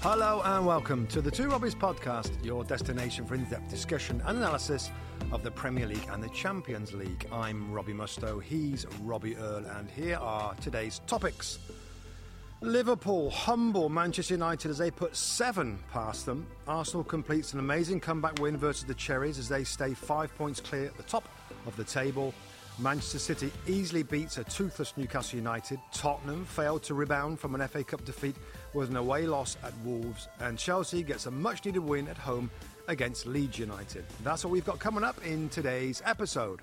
Hello and welcome to the Two Robbies podcast, your destination for in-depth discussion and analysis of the Premier League and the Champions League. I'm Robbie Mustoe, he's Robbie Earle, and here are today's topics. Liverpool humble Manchester United as they put 7 past them. Arsenal completes an amazing comeback win versus the Cherries as they stay 5 points clear at the top of the table. Manchester City easily beats a toothless Newcastle United. Tottenham failed to rebound from an FA Cup defeat with an away loss at Wolves. And Chelsea gets a much-needed win at home against Leeds United. That's what we've got coming up in today's episode.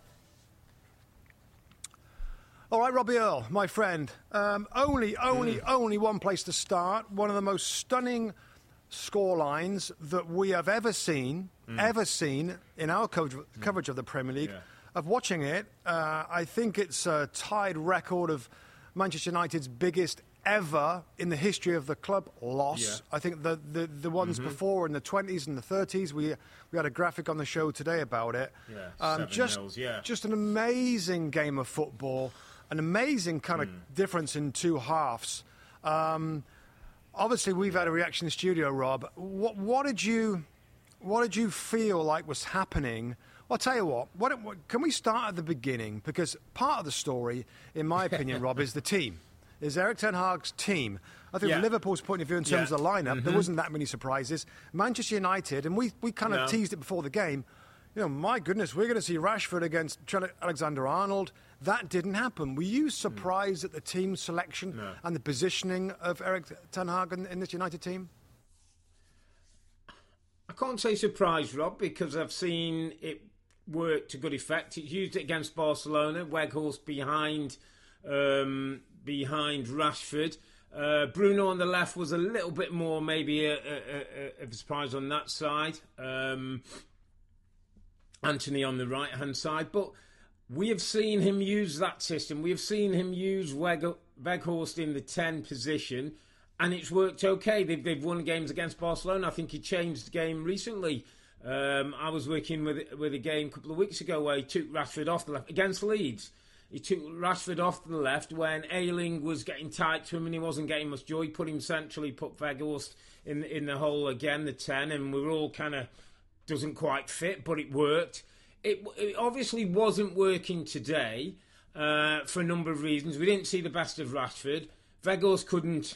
All right, Robbie Earle, my friend. Only one place to start. One of the most stunning scorelines that we have ever seen in our coverage of the Premier League. Yeah. Of watching it, I think it's a tied record of Manchester United's biggest ever in the history of the club loss. Yeah. I think the ones before in the 20s and the 30s, we had a graphic on the show today about it. Yeah, 7-0, just an amazing game of football, an amazing kind of difference in two halves. Obviously, we've had a reaction in the studio, Rob. What did you feel like was happening? Well, I'll tell you what, can we start at the beginning? Because part of the story, in my opinion, Rob, is the team. Is Erik ten Hag's team. I think from Liverpool's point of view in terms of the lineup, there wasn't that many surprises. Manchester United, and we kind of teased it before the game, you know, my goodness, we're going to see Rashford against Trent Alexander-Arnold. That didn't happen. Were you surprised at the team selection and the positioning of Erik ten Hag in this United team? I can't say surprised, Rob, because I've seen it work to good effect. It's used it against Barcelona. Weghorst behind Rashford. Bruno on the left was a little bit more maybe a surprise on that side. Anthony on the right-hand side. But we have seen him use that system. We have seen him use Weghorst in the 10 position, and it's worked okay. They've won games against Barcelona. I think he changed the game recently. I was working with a game a couple of weeks ago where he took Rashford off the left against Leeds. He took Rashford off to the left when Ayling was getting tight to him and he wasn't getting much joy. He put him centrally, put Weghorst in the hole again, the 10, and we were all kind of doesn't quite fit, but it worked. It obviously wasn't working today for a number of reasons. We didn't see the best of Rashford. Weghorst couldn't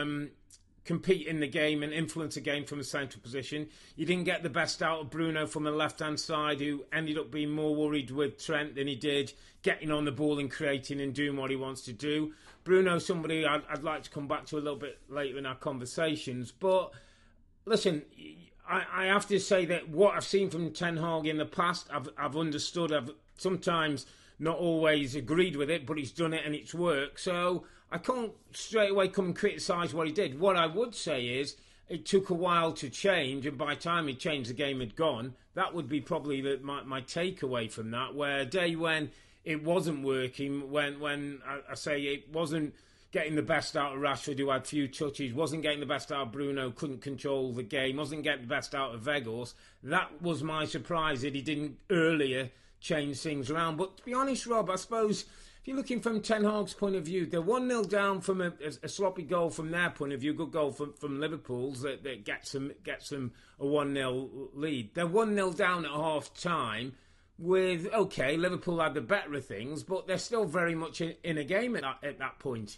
compete in the game and influence the game from a central position. You didn't get the best out of Bruno from the left-hand side, who ended up being more worried with Trent than he did getting on the ball and creating and doing what he wants to do. Bruno's somebody I'd like to come back to a little bit later in our conversations. But listen, I have to say that what I've seen from Ten Hag in the past, I've understood. I've sometimes not always agreed with it, but he's done it and it's worked. So I can't straight away come and criticise what he did. What I would say is it took a while to change, and by the time he changed, the game had gone. That would be probably my takeaway from that, where a day when it wasn't working, when I say it wasn't getting the best out of Rashford, who had few touches, wasn't getting the best out of Bruno, couldn't control the game, wasn't getting the best out of Weghorst. That was my surprise that he didn't earlier change things around. But to be honest, Rob, I suppose if you're looking from Ten Hag's point of view, they're 1-0 down from a sloppy goal from their point of view, good goal from Liverpool's that gets them a 1-0 lead. They're 1-0 down at half-time with, OK, Liverpool had the better of things, but they're still very much in a game at that point.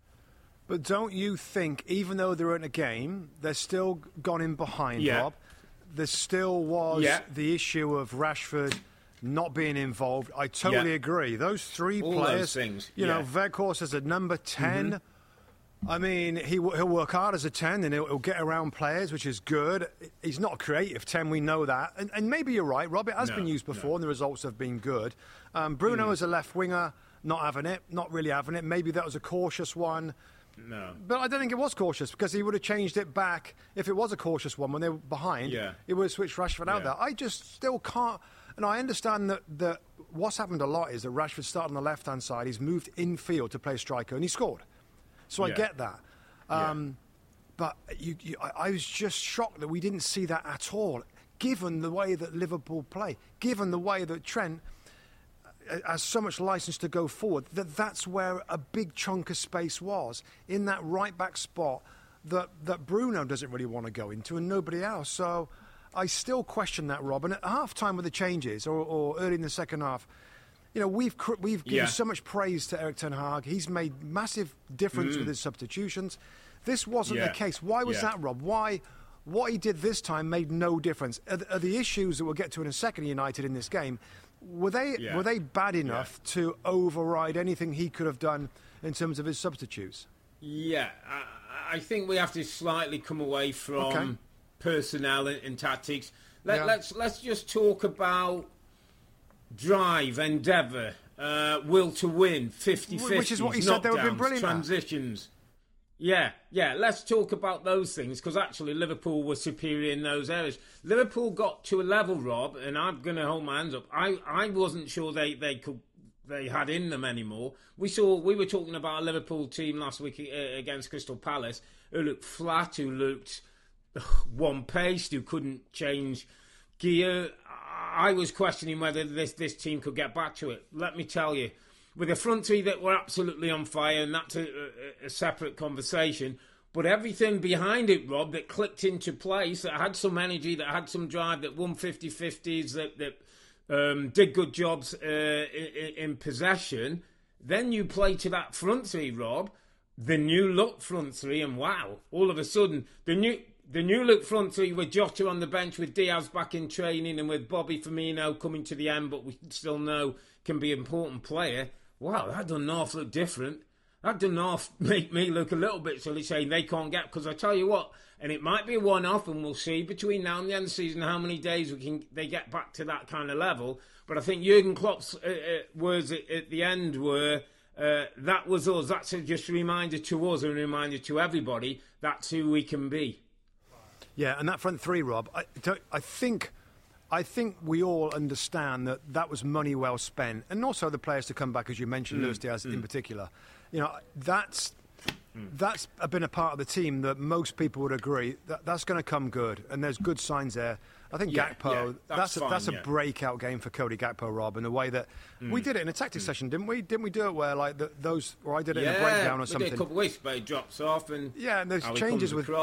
But don't you think, even though they're in a game, they're still gone in behind, Rob? There still was the issue of Rashford not being involved. I totally agree. Those three all players, those things, you know, Weghorst as a number 10. I mean, he'll work hard as a 10 and he'll get around players, which is good. He's not a creative 10, we know that. And maybe you're right, Rob, it has been used before and the results have been good. Bruno as a left winger, not really having it. Maybe that was a cautious one. No. But I don't think it was cautious, because he would have changed it back. If it was a cautious one when they were behind, he would have switched Rashford out there. I just still can't. And I understand that what's happened a lot is that Rashford started on the left-hand side. He's moved infield to play striker, and he scored. So I get that. But I was just shocked that we didn't see that at all, given the way that Liverpool play, given the way that Trent has so much license to go forward, that's where a big chunk of space was, in that right-back spot. that Bruno doesn't really want to go into, and nobody else. So I still question that, Rob. And at half-time with the changes, or early in the second half, we've given so much praise to Erik ten Hag. He's made massive difference with his substitutions. This wasn't the case. Why was that, Rob? Why? What he did this time made no difference. Are the issues that we'll get to in a second, United, in this game, were they bad enough to override anything he could have done in terms of his substitutes? Yeah, I think we have to slightly come away from personnel and tactics. Let's just talk about drive, endeavour, will to win, 50-50, which is what he said they would have been brilliant transitions. Let's talk about those things, because actually Liverpool were superior in those areas. Liverpool got to a level, Rob, and I'm going to hold my hands up. I wasn't sure they had in them anymore. We were talking about a Liverpool team last week against Crystal Palace who looked flat, who looked one-paced, who couldn't change gear. I was questioning whether this team could get back to it. Let me tell you, with a front three that were absolutely on fire, and that's a separate conversation, but everything behind it, Rob, that clicked into place, that had some energy, that had some drive, that won 50-50s, that did good jobs in possession, then you play to that front three, Rob, the new look front three, and wow, all of a sudden, the new look front three with Jota on the bench, with Diaz back in training, and with Bobby Firmino coming to the end, but we still know can be an important player. Wow, that doesn't half look different. That doesn't half make me look a little bit silly saying they can't get, because I tell you what, and it might be a one-off, and we'll see between now and the end of the season how many days they get back to that kind of level. But I think Jurgen Klopp's words at the end were, that was us. That's just a reminder to us and a reminder to everybody that's who we can be. Yeah, and that front three, Rob, I think we all understand that was money well spent, and also the players to come back, as you mentioned, Luis Diaz in particular. That's been a part of the team that most people would agree that's going to come good, and there's good signs there. I think Gakpo, that's a breakout game for Cody Gakpo, Rob, in the way that we did it in a tactics session, didn't we? Didn't we do it where I did it in a breakdown or something? Yeah, we did a couple of weeks, but he drops off, and and there's changes with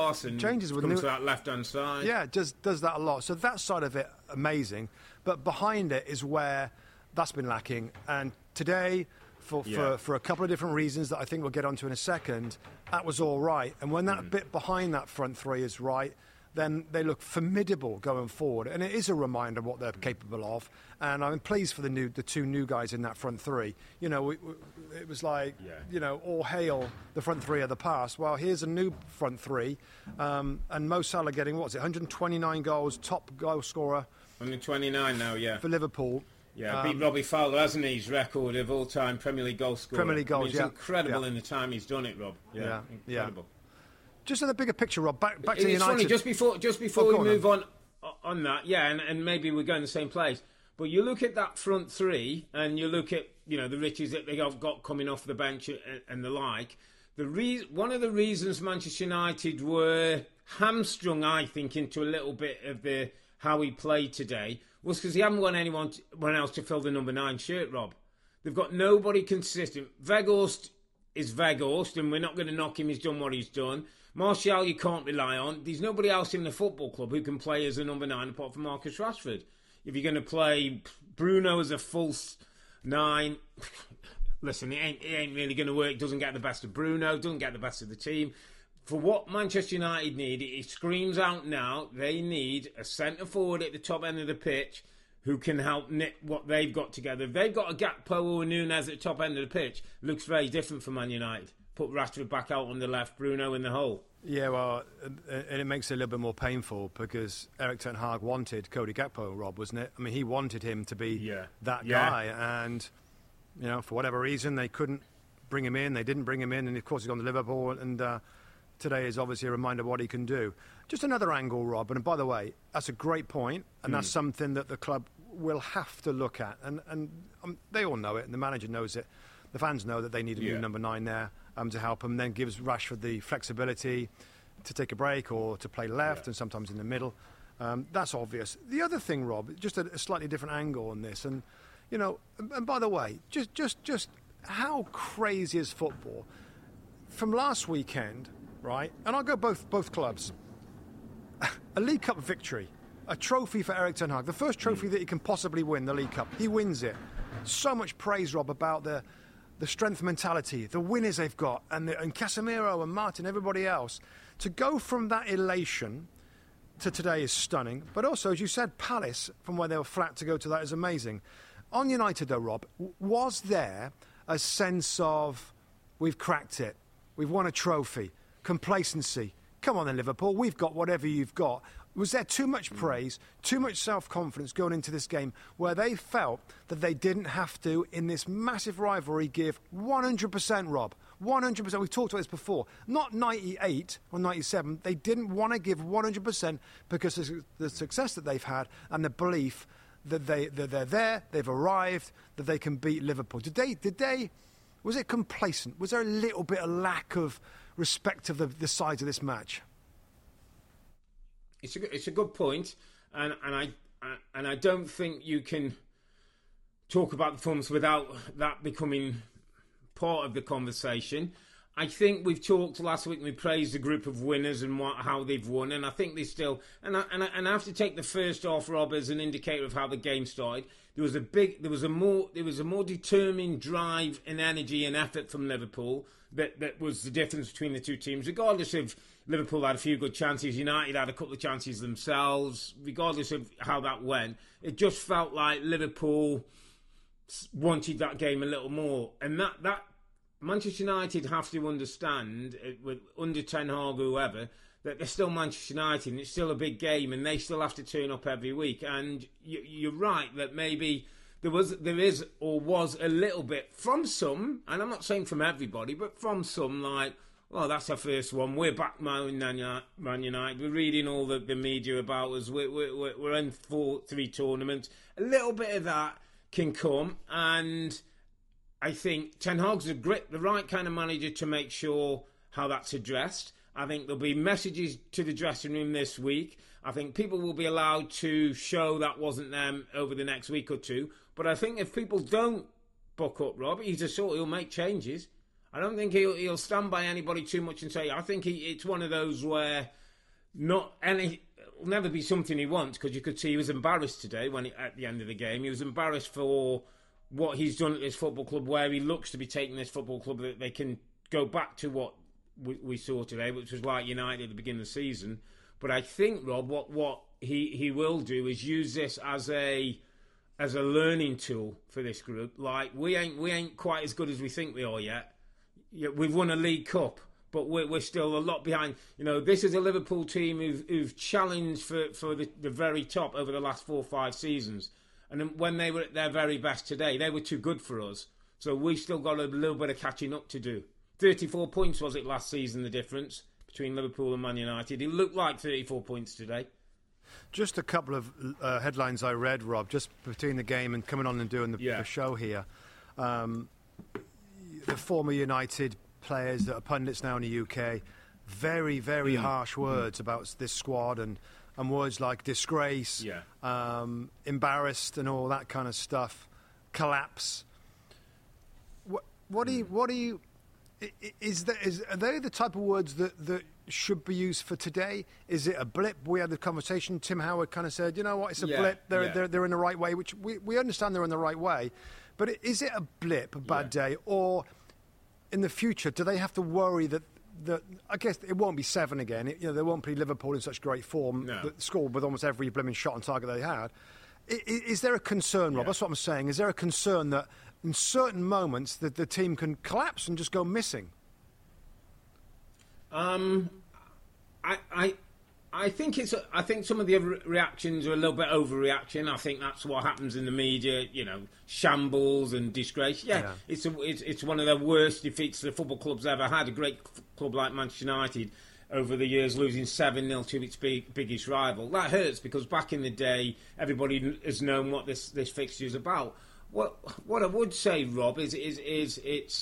to that left hand side. Yeah, does that a lot. So that side of it, amazing, but behind it is where that's been lacking. And today, for a couple of different reasons that I think we'll get onto in a second, that was all right. And when that bit behind that front three is right, then they look formidable going forward, and it is a reminder of what they're capable of. And I'm pleased for the two new guys in that front three. It was like, all hail the front three of the past. Well, here's a new front three, and Mo Salah getting 129 goals, top goal scorer. 129 now, for Liverpool. Yeah, beat Robbie Fowler, hasn't he? His record of all-time Premier League goal scorer. Premier League goals, it's incredible in the time he's done it, Rob. Yeah, incredible. Just in the bigger picture, Rob, back to United. It's funny, just before we move on that, and maybe we're going the same place, but you look at that front three, and you look at, the riches that they have got coming off the bench and the like. One of the reasons Manchester United were hamstrung, I think, into a little bit of how he played today was because he haven't got anyone else to fill the number 9 shirt, Rob. They've got nobody consistent. Weghorst is Weghorst, and we're not going to knock him. He's done what he's done. Martial, you can't rely on. There's nobody else in the football club who can play as a number 9 apart from Marcus Rashford. If you're going to play Bruno as a false 9, listen, it ain't really going to work. Doesn't get the best of Bruno, doesn't get the best of the team. For what Manchester United need, it screams out now, they need a centre-forward at the top end of the pitch who can help knit what they've got together. If they've got a Gakpo or a Nunez at the top end of the pitch, it looks very different for Man United. Put Rashford back out on the left, Bruno in the hole. Yeah, well, and it makes it a little bit more painful because Erik ten Hag wanted Cody Gakpo, Rob, wasn't it? I mean, he wanted him to be that guy, and for whatever reason they couldn't bring him in. They didn't bring him in, and of course he's gone to Liverpool, and today is obviously a reminder of what he can do. Just another angle, Rob, and by the way, that's a great point, and that's something that the club will have to look at, and they all know it, and the manager knows it. The fans know that they need a new number 9 there to help him, then gives Rashford the flexibility to take a break or to play left and sometimes in the middle. That's obvious. The other thing, Rob, just a slightly different angle on this, and and by the way, just how crazy is football? From last weekend, right? And I'll go both clubs. A League Cup victory, a trophy for Erik ten Hag, the first trophy that he can possibly win, the League Cup. He wins it. So much praise, Rob, about the strength mentality, the winners they've got, and Casemiro and Martin, everybody else. To go from that elation to today is stunning. But also, as you said, Palace, from where they were flat to go to that is amazing. On United, though, Rob, was there a sense of, we've cracked it, we've won a trophy, complacency? Come on then, Liverpool, we've got whatever you've got. Was there too much praise, too much self-confidence going into this game where they felt that they didn't have to, in this massive rivalry, give 100%, Rob? 100%. We've talked about this before. Not 98 or 97. They didn't want to give 100% because of the success that they've had and the belief that they're there, they've arrived, that they can beat Liverpool. Did they? Was it complacent? Was there a little bit of lack of respect of the sides of this match? It's a good point, and I don't think you can talk about the performance without that becoming part of the conversation. I think we've talked last week and we praised the group of winners and how they've won, and I think they still and I have to take the first half, Rob, as an indicator of how the game started. There was a more determined drive and energy and effort from Liverpool that was the difference between the two teams, regardless of Liverpool had a few good chances, United had a couple of chances themselves, regardless of how that went. It just felt like Liverpool wanted that game a little more, and that Manchester United have to understand, with under Ten Hag or whoever, that they're still Manchester United and it's still a big game and they still have to turn up every week. And you're right that maybe there was a little bit from some, and I'm not saying from everybody, but from some, like, well, that's our first one. We're back, Man United. We're reading all the media about us. We're in 3 tournaments. A little bit of that can come, and I think Ten Hag's the right kind of manager to make sure how that's addressed. I think there'll be messages to the dressing room this week. I think people will be allowed to show that wasn't them over the next week or two. But I think if people don't buck up, Rob, he'll make changes. I don't think he'll stand by anybody too much and say, I think it's one of those where it'll never be something he wants, because you could see he was embarrassed today at the end of the game. He was embarrassed for what he's done at this football club, where he looks to be taking this football club, that they can go back to what we saw today, which was like United at the beginning of the season. But I think, Rob, what he will do is use this as a learning tool for this group. Like, we ain't quite as good as we think we are yet. We've won a League Cup, but we're still a lot behind. This is a Liverpool team who've challenged for the very top over the last 4 or 5 seasons. And when they were at their very best today, they were too good for us. So we still got a little bit of catching up to do. 34 points was it last season, the difference between Liverpool and Man United. It looked like 34 points today. Just a couple of headlines I read, Rob, just between the game and coming on and doing the show here. The former United players that are pundits now in the UK, very, very harsh words about this squad and words like disgrace, embarrassed and all that kind of stuff, collapse. What do you are they the type of words that should be used for today? Is it a blip? We had the conversation. Tim Howard kind of said, you know what, it's a blip. They're in the right way, which we understand they're in the right way. But is it a blip, a bad day, or in the future do they have to worry that I guess it won't be 7 again. They won't play Liverpool in such great form. No. That scored with almost every blooming shot on target they had. Is there a concern, Rob? That's what I'm saying. Is there a concern that in certain moments that the team can collapse and just go missing? I think some of the reactions are a little bit overreaction. I think that's what happens in the media. Shambles and disgrace. It's one of the worst defeats the football club's ever had. A great club like Manchester United over the years losing 7-0 to its biggest rival. That hurts, because back in the day everybody has known what this fixture is about. What I would say, Rob, is it's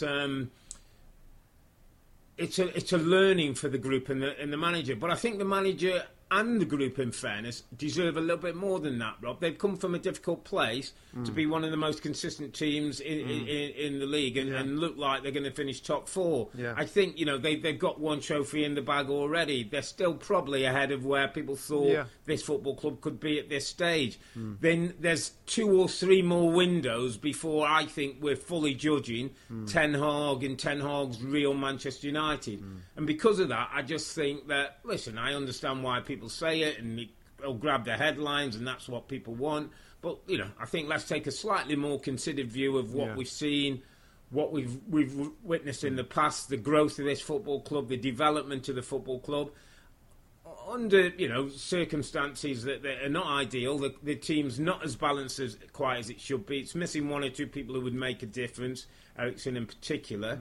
a learning for the group and the manager. But I think the manager and the group, in fairness, deserve a little bit more than that, Rob. They've come from a difficult place to be one of the most consistent teams in the league and look like they're going to finish top 4. Yeah. I think, they've got one trophy in the bag already. They're still probably ahead of where people thought this football club could be at this stage. Then there's 2 or 3 more windows before I think we're fully judging Ten Hag and Ten Hag's real Manchester United. And because of that, I just think that, listen, I understand why people say it and it'll grab the headlines and that's what people want. But, I think let's take a slightly more considered view of what we've seen, what we've witnessed in the past, the growth of this football club, the development of the football club. Under, circumstances that are not ideal, the team's not as balanced quite as it should be. It's missing 1 or 2 people who would make a difference, Eriksen in particular.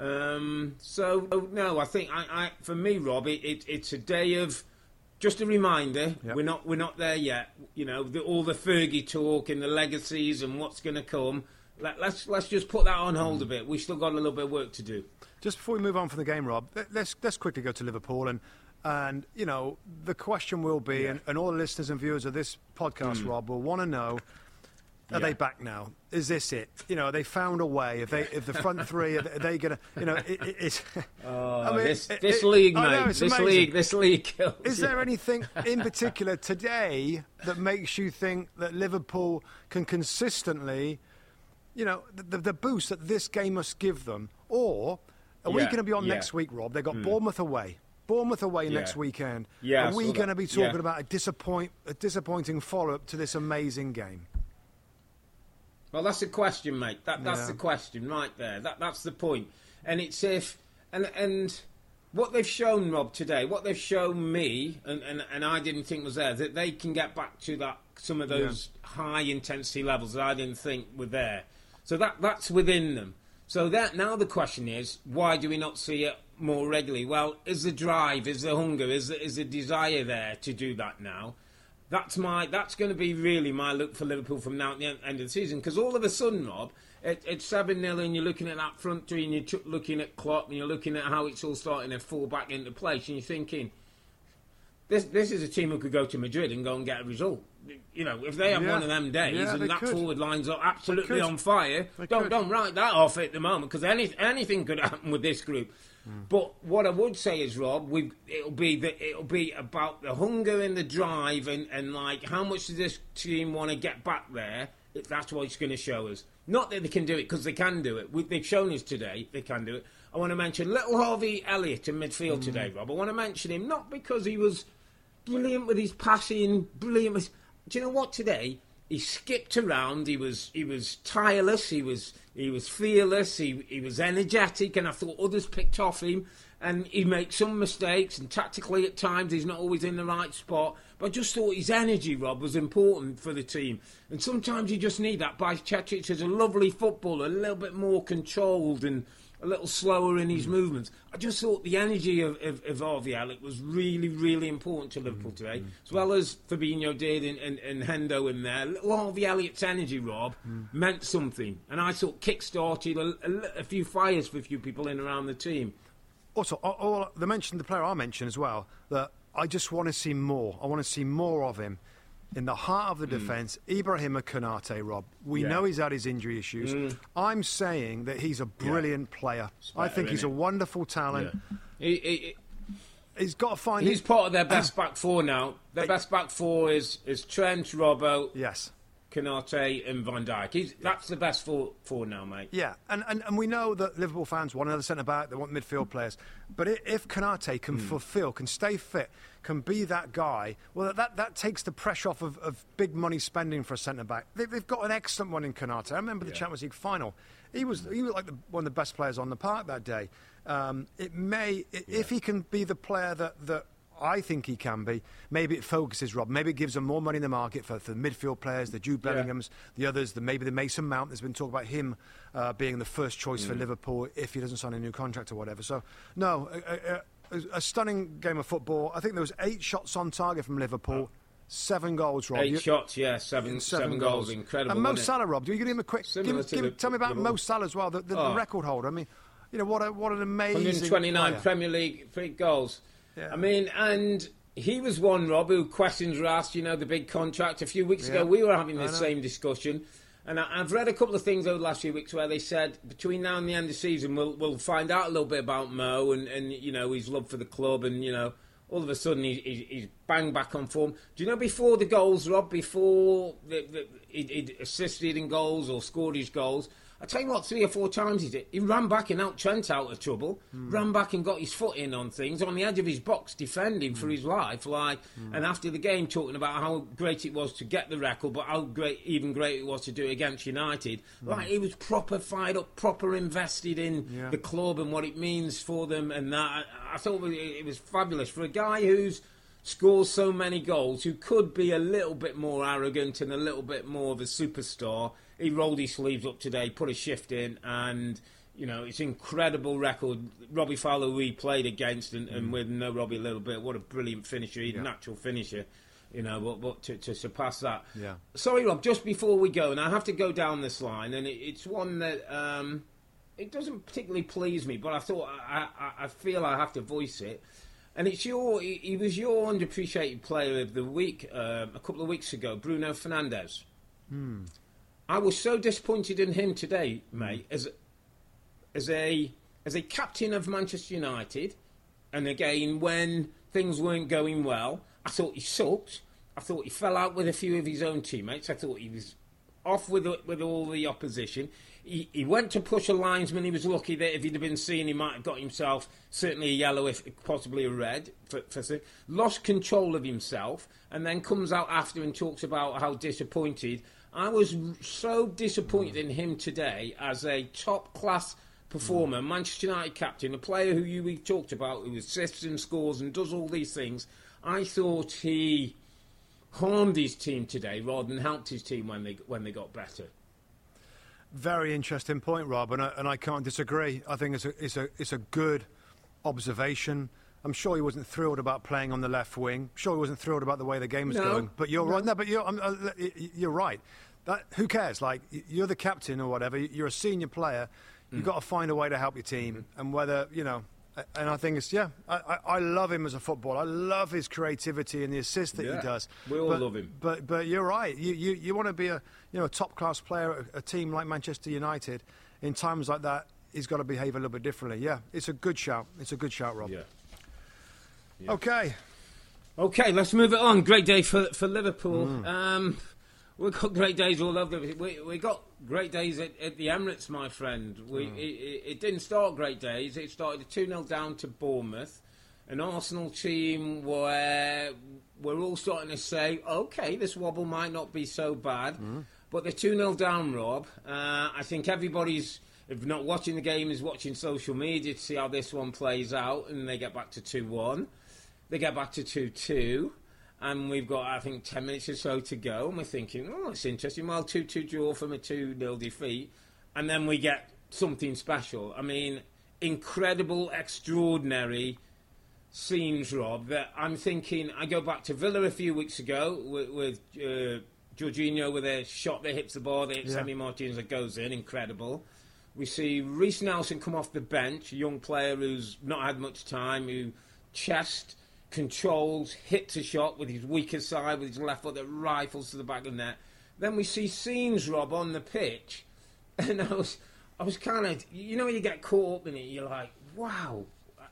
So, no, I think, for me, Rob, it's a day of... Just a reminder, we're not there yet. All the Fergie talk and the legacies and what's going to come. Let's just put that on hold a bit. We've still got a little bit of work to do. Just before we move on from the game, Rob, let's quickly go to Liverpool and the question will be, and all the listeners and viewers of this podcast, Rob, will want to know: are they back now? Is this it? They found a way. If the front three, are they going to? This league, mate. Know, this league kills. Is there anything in particular today that makes you think that Liverpool can consistently, the boost that this game must give them, or are we going to be on next week, Rob? They got Bournemouth away. Next weekend. Are we going to be talking about a disappointing follow-up to this amazing game? Well, that's the question, mate. That's the question right there. That's the point. And it's and what they've shown, Rob, today, what they've shown me, and I didn't think was there, that they can get back to some of those high intensity levels that I didn't think were there. So that's within them. So now the question is, why do we not see it more regularly? Well, is the drive, is the hunger, is the desire there to do that now? That's going to be really my look for Liverpool from now at the end of the season. Because all of a sudden, Rob, it's 7-0 and you're looking at that front three and you're looking at Klopp and you're looking at how it's all starting to fall back into place and you're thinking, this is a team who could go to Madrid and go and get a result. If they have one of them days and that forward line's are absolutely on fire, don't write that off at the moment because anything could happen with this group. But what I would say is, Rob, it'll be about the hunger and the drive and like how much does this team want to get back there. That's what it's going to show us. Not that they can do it, because they can do it. They've shown us today they can do it. I want to mention little Harvey Elliott in midfield today, Rob. I want to mention him not because he was brilliant with his passing, brilliant with... Do you know what? Today he skipped around. He was tireless. He was fearless. He was energetic, and I thought others picked off him. And he makes some mistakes, and tactically at times he's not always in the right spot. But I just thought his energy, Rob, was important for the team. And sometimes you just need that. Bajcetic is a lovely footballer, a little bit more controlled and a little slower in his movements. I just thought the energy of Harvey Elliott was really, really important to Liverpool today, as well as Fabinho did and Hendo in there. Little Harvey Elliott's energy, Rob, meant something. And I thought kick-started a few fires for a few people in around the team. Also, the player I mentioned as well, that I just want to see more. I want to see more of him. In the heart of the defence, Ibrahim Konate, Rob. We know he's had his injury issues. I'm saying that he's a brilliant player. I think he's a wonderful talent. Yeah. He's got to find... He's part of their best back four now. Their best back four is Trent, Robbo, Konate and Van Dijk. That's the best four now, mate. Yeah, and we know that Liverpool fans want another centre-back, they want midfield players. But if Konate can fulfil, can stay fit, can be that guy, well, that takes the pressure off of big money spending for a centre-back. They've got an excellent one in Konate. I remember the Champions League final. He was like one of the best players on the park that day. If he can be the player that I think he can be, maybe it focuses, Rob. Maybe it gives them more money in the market for the midfield players, the Jude Bellinghams, the others, maybe the Mason Mount. There's been talk about him being the first choice for Liverpool if he doesn't sign a new contract or whatever. So, no, a stunning game of football. I think there was 8 shots on target from Liverpool. 7 goals, Rob. 8 shots, yeah, seven goals. Incredible. And Mo Salah, Rob, do you give him a quick... Tell me about Mo Salah as well, the record holder. I mean, what an amazing 129 player. Premier League goals. Yeah. I mean, and he was one, Rob, who questions were asked, the big contract. A few weeks ago, we were having the same discussion. And I've read a couple of things over the last few weeks where they said between now and the end of the season, we'll find out a little bit about Mo and his love for the club. And, all of a sudden he's bang back on form. Do you know before the goals, Rob, before he'd assisted in goals or scored his goals, I tell you what, 3 or 4 times he ran back and helped Trent out of trouble, ran back and got his foot in on things, on the edge of his box, defending for his life. And after the game, talking about how great it was to get the record, but how even great it was to do it against United. He was proper fired up, proper invested in the club and what it means for them. And that I thought it was fabulous for a guy who's scores so many goals, who could be a little bit more arrogant and a little bit more of a superstar. He rolled his sleeves up today, put a shift in, and, it's an incredible record. Robbie Fowler we played against, and with no Robbie a little bit, what a brilliant finisher, he's a natural finisher, but to surpass that. Yeah. Sorry, Rob, just before we go, and I have to go down this line, and it's one that it doesn't particularly please me, but I thought I feel I have to voice it. And he was your underappreciated player of the week a couple of weeks ago, Bruno Fernandes. I was so disappointed in him today, mate, as a captain of Manchester United. And again, when things weren't going well, I thought he sucked. I thought he fell out with a few of his own teammates. I thought he was off with all the opposition. He went to push a linesman. He was lucky that if he'd have been seen, he might have got himself certainly a yellow, if possibly a red. Lost control of himself, and then comes out after and talks about how disappointed. I was so disappointed in him today as a top-class performer, Manchester United captain, a player who we talked about, who assists and scores and does all these things. I thought he harmed his team today rather than helped his team when they got better. Very interesting point, Rob, and I can't disagree. I think it's a good observation. I'm sure he wasn't thrilled about playing on the left wing. I'm sure he wasn't thrilled about the way the game was going. But you're right. No, but you're right. Who cares? Like, you're the captain or whatever. You're a senior player. You've got to find a way to help your team. And whether, and I think it's, I love him as a footballer. I love his creativity and the assist that he does. We all love him. But you're right. You want to be a top-class player at a team like Manchester United. In times like that, he's got to behave a little bit differently. Yeah, it's a good shout. It's a good shout, Rob. Yeah. Okay, let's move it on. Great day for Liverpool. We've got great days all over. We got great days at the Emirates, my friend. It didn't start great days. It started 2-0 down to Bournemouth, an Arsenal team where we're all starting to say, OK, this wobble might not be so bad. But they're 2-0 down, Rob. I think everybody's, if not watching the game, is watching social media to see how this one plays out, and they get back to 2-1. They get back to 2-2, and we've got, I think, 10 minutes or so to go, and we're thinking, it's interesting. Well, 2-2 draw from a 2-0 defeat, and then we get something special. I mean, incredible, extraordinary scenes, Rob, that I'm thinking, I go back to Villa a few weeks ago with Jorginho with a shot that hits the bar, that hits Emi Martinez that goes in, incredible. We see Reece Nelson come off the bench, a young player who's not had much time, who chest, controls, hits a shot with his weaker side, with his left foot that rifles to the back of the net. Then we see scenes, Rob, on the pitch, and I was kind of, when you get caught up in it, you're like, wow.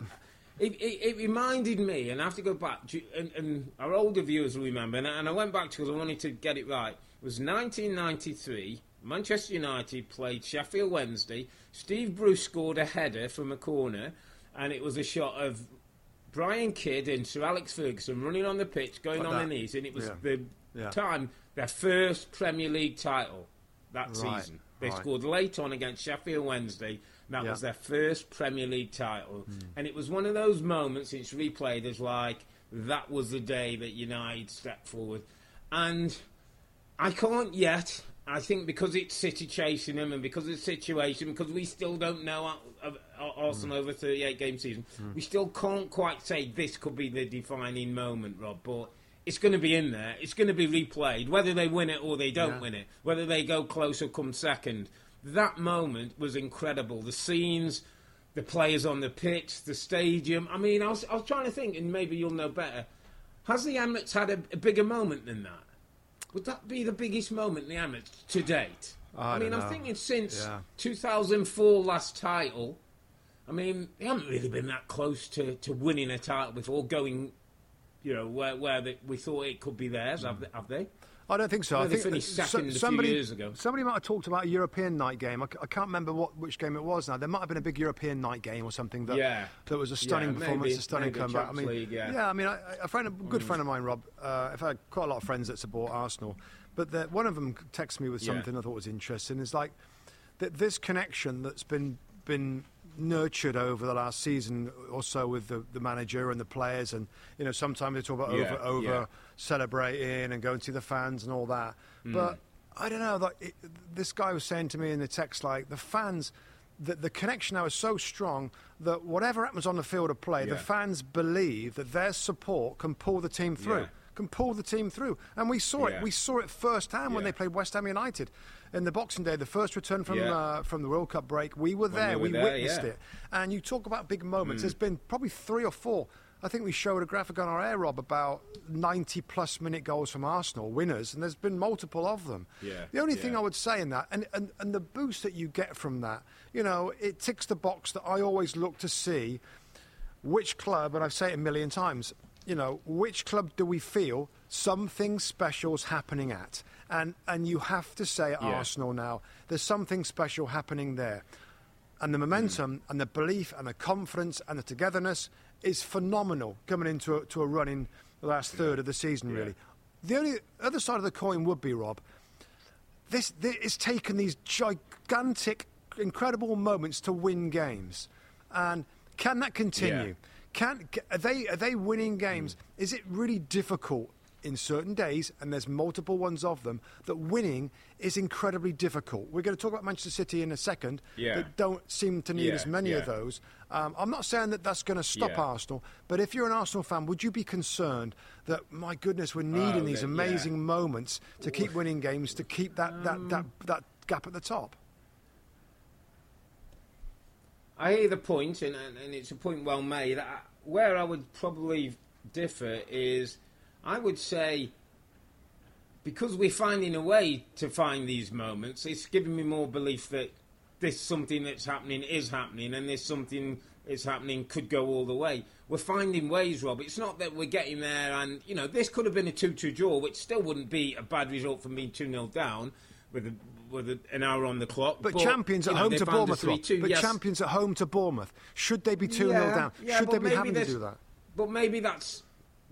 It reminded me, and I have to go back, and our older viewers will remember, and I went back to it because I wanted to get it right. It was 1993, Manchester United played Sheffield Wednesday. Steve Bruce scored a header from a corner, and it was a shot of Brian Kidd and Sir Alex Ferguson running on the pitch, going on their knees, and it was their first Premier League title that season. They scored late on against Sheffield Wednesday. That was their first Premier League title. And it was one of those moments, it's replayed as like, that was the day that United stepped forward. And I can't yet, I think because it's City chasing them and because of the situation, because we still don't know Arsenal over a 38-game season, we still can't quite say this could be the defining moment, Rob, but it's going to be in there. It's going to be replayed, whether they win it or they don't win it, whether they go close or come second. That moment was incredible. The scenes, the players on the pitch, the stadium. I mean, I was trying to think, and maybe you'll know better, Has the Emirates had a bigger moment than that? Would that be the biggest moment in the Emirates to date? I mean, I'm thinking since 2004 last title. I mean, they haven't really been that close to winning a title before, going, where we thought it could be theirs, have they? I don't think so. I they think finished second a few years ago. Somebody might have talked about a European night game. I can't remember which game it was now. There might have been a big European night game or something that was a stunning performance, a stunning comeback. League, a good friend of mine, Rob. I've had quite a lot of friends that support Arsenal, but one of them texted me with something I thought was interesting. It's like this connection that's been nurtured over the last season or so with the manager and the players, and sometimes they talk about over celebrating and going to see the fans and all that. But I don't know, this guy was saying to me in the text, like, the fans, the connection now is so strong that whatever happens on the field of play, the fans believe that their support can pull the team through. And we saw it. We saw it firsthand when they played West Ham United in the Boxing Day, the first return from the World Cup break. We were there. We witnessed it. And you talk about big moments. There's been probably 3 or 4. I think we showed a graphic on our air, Rob, about 90-plus minute goals from Arsenal, winners, and there's been multiple of them. The only thing I would say in that, and the boost that you get from that, it ticks the box that I always look to see which club, and I've said it a million times, which club do we feel something special's happening at? And you have to say at Arsenal now, there's something special happening there. And the momentum and the belief and the confidence and the togetherness is phenomenal coming into a run in the last third of the season, really. The only other side of the coin would be, Rob, this is taken these gigantic, incredible moments to win games. And can that continue? Are they winning games? Is it really difficult in certain days, and there's multiple ones of them, that winning is incredibly difficult? We're going to talk about Manchester City in a second, that don't seem to need as many of those. I'm not saying that that's going to stop Arsenal, but if you're an Arsenal fan, would you be concerned that, my goodness, we're needing these amazing moments to keep winning games, to keep that gap at the top? I hear the point, and it's a point well made. Where I would probably differ is, I would say, because we're finding a way to find these moments, it's giving me more belief that this something that's happening is happening, and this something that's happening could go all the way. We're finding ways, Rob. It's not that we're getting there, and, this could have been a 2-2 draw, which still wouldn't be a bad result from being 2-0 down with an hour on the clock. But champions at home to Bournemouth, Rob. Champions at home to Bournemouth. Should they be 2-0 down? Should they be having to do that? But maybe that's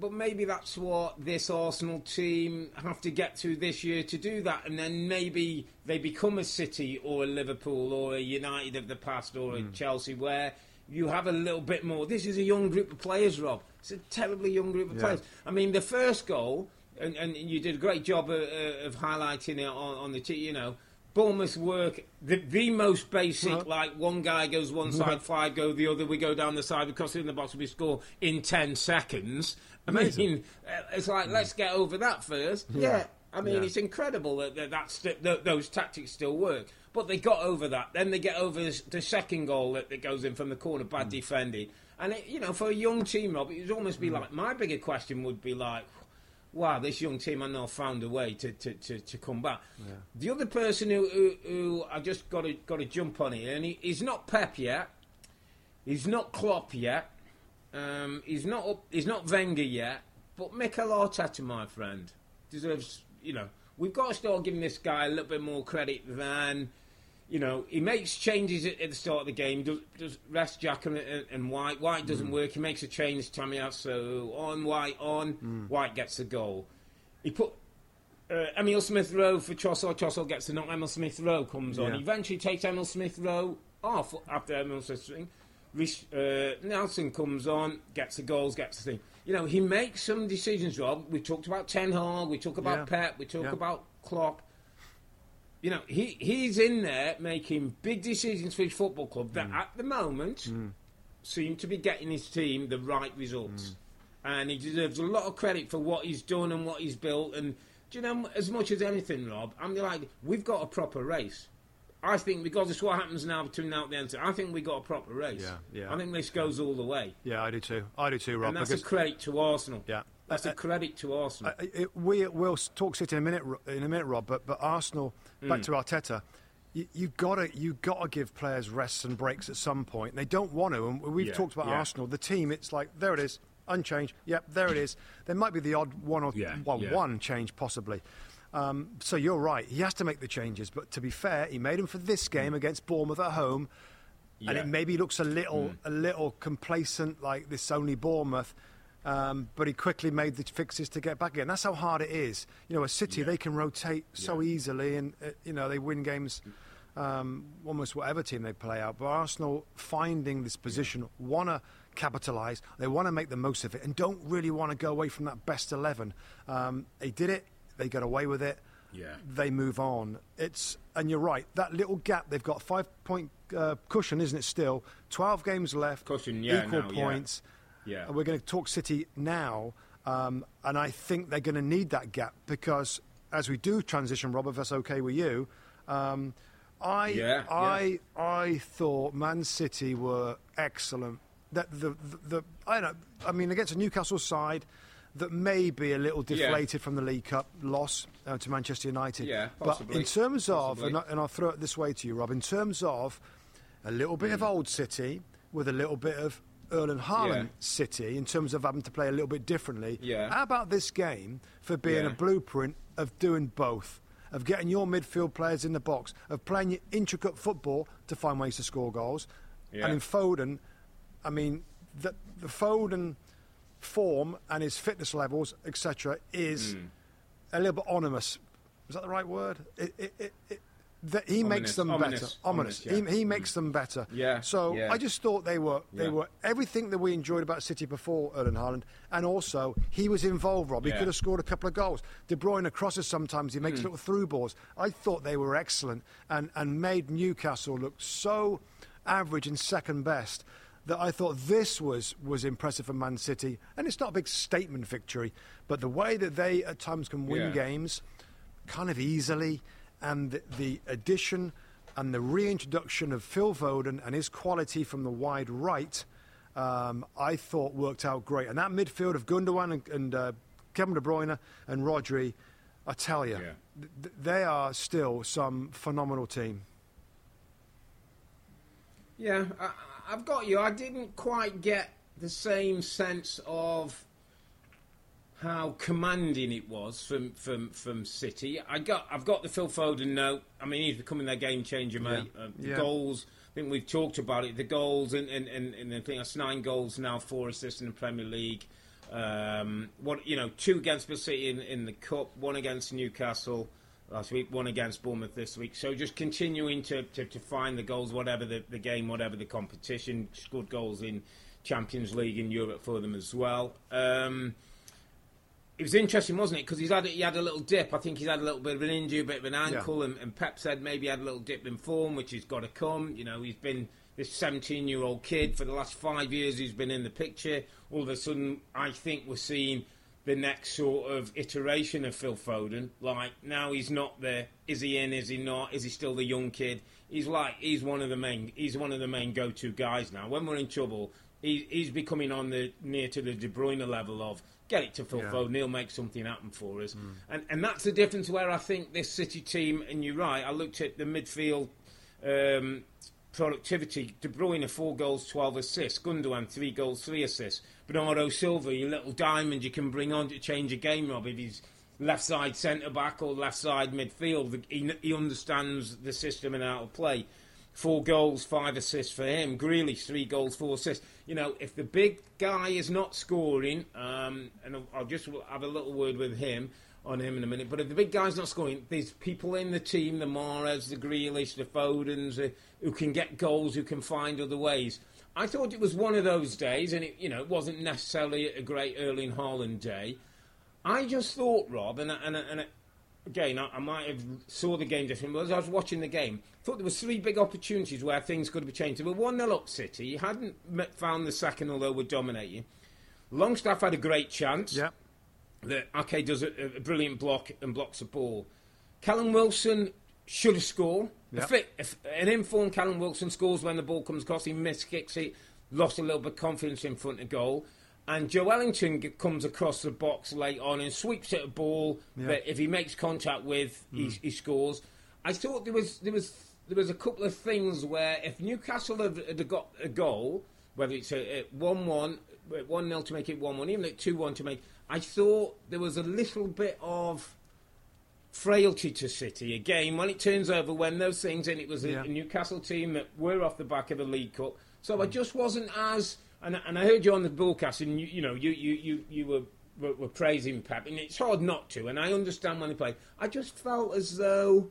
what this Arsenal team have to get to this year to do that, and then maybe they become a City or a Liverpool or a United of the past or a Chelsea, where you have a little bit more. This is a young group of players, Rob. It's a terribly young group of players. I mean, the first goal, and you did a great job of highlighting it on the Bournemouth's work, the most basic, like one guy goes one side, 5 go the other, we go down the side, we cross it in the box, we score in 10 seconds. Amazing. I mean, it's like, let's get over that first. It's incredible that those tactics still work. But they got over that. Then they get over the second goal that goes in from the corner, bad defending. And, for a young team, Rob, it would almost be like, my bigger question would be like, wow, this young team I know found a way to come back. The other person who I just got to jump on here, and he's not Pep yet, he's not Klopp yet, he's not Wenger yet, but Mikel Arteta, my friend, deserves. We've got to start giving this guy a little bit more credit than. He makes changes at the start of the game, does rest Xhaka and White. White doesn't work. He makes a change, Tomiyasu on, White on. White gets the goal. He put Emil Smith-Rowe for Trossard. Trossard gets the knock. Emil Smith-Rowe comes on. He eventually takes Emil Smith-Rowe off after Emil Smith-Rowe. Nelson comes on, gets the goals, gets the thing. He makes some decisions, Rob. We talked about Ten Hag, we talk about Pep, we talk about Klopp. He's in there making big decisions for his football club that at the moment seem to be getting his team the right results. And he deserves a lot of credit for what he's done and what he's built. And, as much as anything, Rob, I'm like, we've got a proper race. I think, because of what happens now between now and the end, I think we've got a proper race. I think this goes all the way. Yeah, I do too, Rob. And that's a credit to Arsenal. That's a credit to Arsenal. We'll talk City in a minute, Rob. But Arsenal, back to Arteta. You've got to give players rests and breaks at some point. They don't want to, and we've talked about Arsenal. The team, it's like there it is, unchanged. Yep, there it is. There might be the odd one change possibly. So you're right. He has to make the changes. But to be fair, he made them for this game against Bournemouth at home, and it maybe looks a little complacent, like this only Bournemouth. But he quickly made the fixes to get back again. That's how hard it is. A City, they can rotate so easily, and they win games almost whatever team they play out. But Arsenal, finding this position, want to capitalise. They want to make the most of it and don't really want to go away from that best 11. They did it. They got away with it. Yeah. They move on. And you're right. That little gap, they've got a 5-point cushion, isn't it still? 12 games left. Cushion, equal points. Yeah. We're going to talk City now, and I think they're going to need that gap because as we do transition, Rob, if that's okay with you, I thought Man City were excellent. That against a Newcastle side that may be a little deflated from the League Cup loss to Manchester United. Yeah, possibly. But in terms of, and I'll throw it this way to you, Rob, in terms of a little bit of old City with a little bit of Erling Haaland City, in terms of having to play a little bit differently. Yeah. How about this game for being a blueprint of doing both, of getting your midfield players in the box, of playing your intricate football to find ways to score goals? Yeah. And in Foden, I mean, the Foden form and his fitness levels, etc., is a little bit ominous. Is that the right word? He makes them better. Ominous. He makes them better. Yeah. So I just thought they were everything that we enjoyed about City before Erling Haaland, and also he was involved. Rob, he could have scored a couple of goals. De Bruyne crosses sometimes. He makes little through balls. I thought they were excellent and made Newcastle look so average and second best that I thought this was impressive for Man City. And it's not a big statement victory, but the way that they at times can win games kind of easily, and the addition and the reintroduction of Phil Foden and his quality from the wide right, I thought worked out great. And that midfield of Gundogan and Kevin De Bruyne and Rodri, I tell you, they are still some phenomenal team. Yeah, I've got you. I didn't quite get the same sense of how commanding it was from City. I've got the Phil Foden note. I mean, he's becoming their game changer, mate. The goals, I think we've talked about it. The goals, and I think that's 9 goals now, 4 assists in the Premier League. 2 against Man City in the Cup, 1 against Newcastle last week, 1 against Bournemouth this week. So just continuing to find the goals, whatever the game, whatever the competition. Scored goals in Champions League in Europe for them as well. It was interesting, wasn't it? Because he had a little dip. I think he's had a little bit of an injury, a bit of an ankle, and Pep said maybe he had a little dip in form, which has got to come. He's been this 17-year-old kid for the last 5 years who's been in the picture. All of a sudden, I think we're seeing the next sort of iteration of Phil Foden. Like, now he's not there. Is he in? Is he not? Is he still the young kid? He's one of the main go-to guys now. When we're in trouble, he's becoming near to the De Bruyne level of get it to Phil Foden, he'll make something happen for us. And that's the difference where I think this City team, and you're right, I looked at the midfield productivity. De Bruyne, 4 goals, 12 assists. Gundogan, 3 goals, 3 assists. Bernardo Silva, your little diamond you can bring on to change a game, Rob, if he's left side centre-back or left side midfield. He understands the system and how to play. 4 goals, 5 assists for him. Grealish, 3 goals, 4 assists. If the big guy is not scoring, and I'll just have a little word with him in a minute, but if the big guy's not scoring, there's people in the team, the Mahrez, the Grealish, the Fodens, who can get goals, who can find other ways. I thought it was one of those days, and it wasn't necessarily a great Erling Haaland day. I just thought, Rob, and again, I might have saw the game differently, but as I was watching the game, I thought there was 3 big opportunities where things could have changed. They were 1-0 up City. You hadn't found the second, although we're dominating. Longstaff had a great chance. Yeah. Ake does a brilliant block and blocks the ball. Callum Wilson should have scored. Yep. If an informed Callum Wilson scores when the ball comes across, he miskicks it, lost a little bit of confidence in front of goal. And Joe Ellington comes across the box late on and sweeps at a ball that if he makes contact with, he scores. I thought there was a couple of things where if Newcastle had got a goal, whether it's a 1-1, 1-0 to make it 1-1, even at 2-1 to make, I thought there was a little bit of frailty to City. Again, when it turns over, when those things, and it was a Newcastle team that were off the back of the League Cup. So I just wasn't as... And I heard you on the broadcast, and you were praising Pep, and it's hard not to. And I understand when they play. I just felt as though,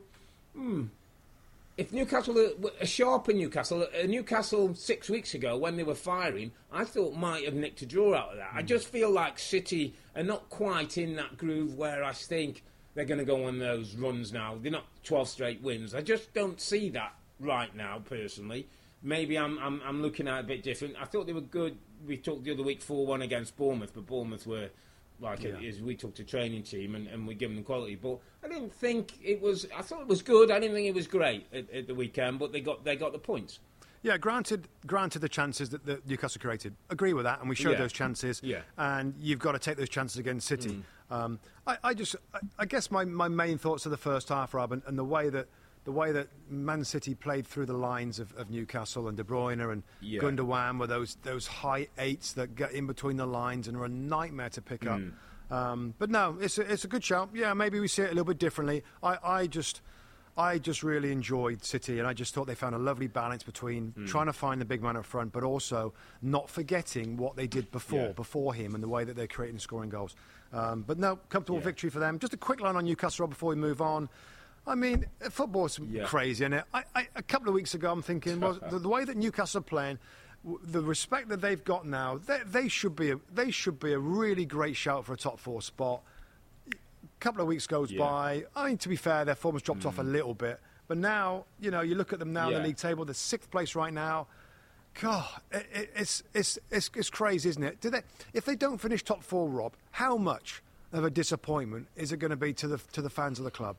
if Newcastle, a sharper Newcastle 6 weeks ago when they were firing, I thought might have nicked a draw out of that. I just feel like City are not quite in that groove where I think they're going to go on those runs now. They're not 12 straight wins. I just don't see that right now, personally. Maybe I'm looking at it a bit different. I thought they were good. We talked the other week 4-1 against Bournemouth, but Bournemouth were we took to training team and we give them quality. But I didn't think it was. I thought it was good. I didn't think it was great at the weekend, but they got the points. Yeah, granted the chances that Newcastle created. Agree with that, and we showed those chances. Yeah. And you've got to take those chances against City. I guess my main thoughts of the first half, Rob, and the way that Man City played through the lines of Newcastle and De Bruyne and Gundogan were those high eights that get in between the lines and are a nightmare to pick up. But no, it's a good shout. Yeah, maybe we see it a little bit differently. I just really enjoyed City, and I just thought they found a lovely balance between trying to find the big man up front, but also not forgetting what they did before him and the way that they're creating and scoring goals. But no, comfortable victory for them. Just a quick line on Newcastle, Rob, before we move on. I mean, football's crazy, isn't it? A couple of weeks ago, I'm thinking, the way that Newcastle are playing, the respect that they've got now, they should be a really great shout for a top 4 spot. A couple of weeks goes by. I mean, to be fair, their form has dropped off a little bit. But now, you look at them now in the league table, they're 6th place right now. God, it's crazy, isn't it? If they don't finish top 4, Rob, how much of a disappointment is it going to be to the fans of the club?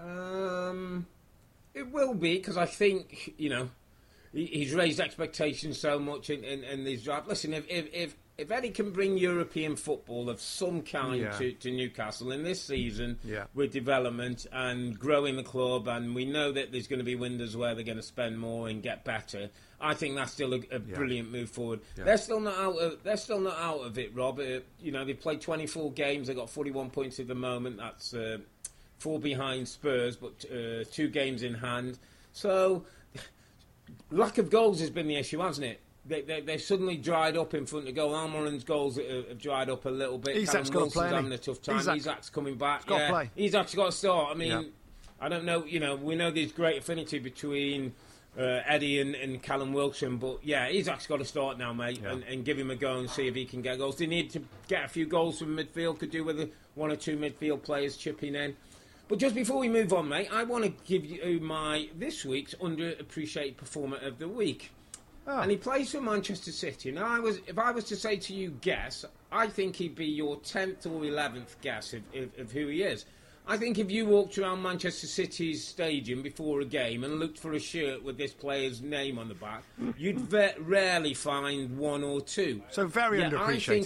It will be, because I think, he's raised expectations so much in these drives. Listen, if Eddie can bring European football of some kind to Newcastle in this season with development and growing the club, and we know that there's going to be windows where they're going to spend more and get better, I think that's still a brilliant move forward. Yeah. They're still not out of it, Rob. They've played 24 games. They've got 41 points at the moment. That's 4 behind Spurs, but 2 games in hand. So, lack of goals has been the issue, hasn't it? They've suddenly dried up in front of goal. Almiron's goals have dried up a little bit. Isak's got to play. Having a tough time. Isak's coming back. He's got to play. Isak's got to start. I mean, I don't know. We know there's great affinity between Eddie and Callum Wilson, but Isak's got to start now, mate, and give him a go and see if he can get goals. They need to get a few goals from midfield. Could do with 1 or 2 midfield players chipping in. But just before we move on, mate, I want to give you this week's underappreciated performer of the week. Oh. And he plays for Manchester City. Now, if I was to say to you, guess, I think he'd be your 10th or 11th guess of who he is. I think if you walked around Manchester City's stadium before a game and looked for a shirt with this player's name on the back, you'd rarely find 1 or 2. So very underappreciated. I think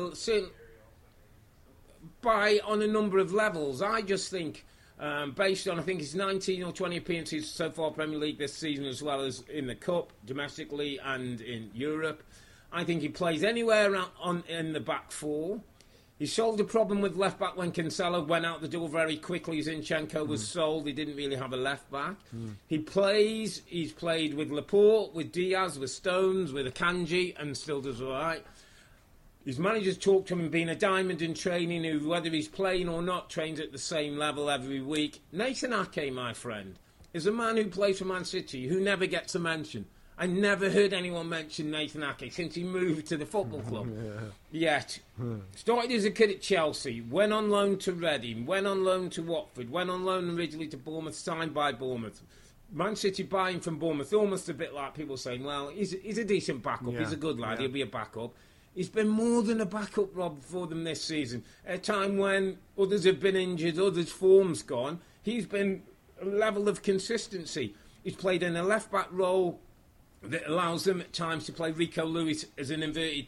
on a number of levels. I just think, based on, I think it's 19 or 20 appearances so far Premier League this season, as well as in the Cup, domestically and in Europe. I think he plays anywhere in the back 4. He solved a problem with left-back when Cancelo went out the door very quickly. Zinchenko was sold. He didn't really have a left-back. He's played with Laporte, with Diaz, with Stones, with Akanji, and still does all right. His managers talk to him being a diamond in training, who, whether he's playing or not, trains at the same level every week. Nathan Ake, my friend, is a man who plays for Man City, who never gets a mention. I never heard anyone mention Nathan Ake since he moved to the football club. Yet. Started as a kid at Chelsea, went on loan to Reading, went on loan to Watford, went on loan originally to Bournemouth, signed by Bournemouth. Man City buying from Bournemouth, almost a bit like people saying, well, he's a decent backup, he's a good lad, he'll be a backup. He's been more than a backup, Rob, for them this season. At a time when others have been injured, others' form's gone, he's been a level of consistency. He's played in a left-back role that allows them at times to play Rico Lewis as an inverted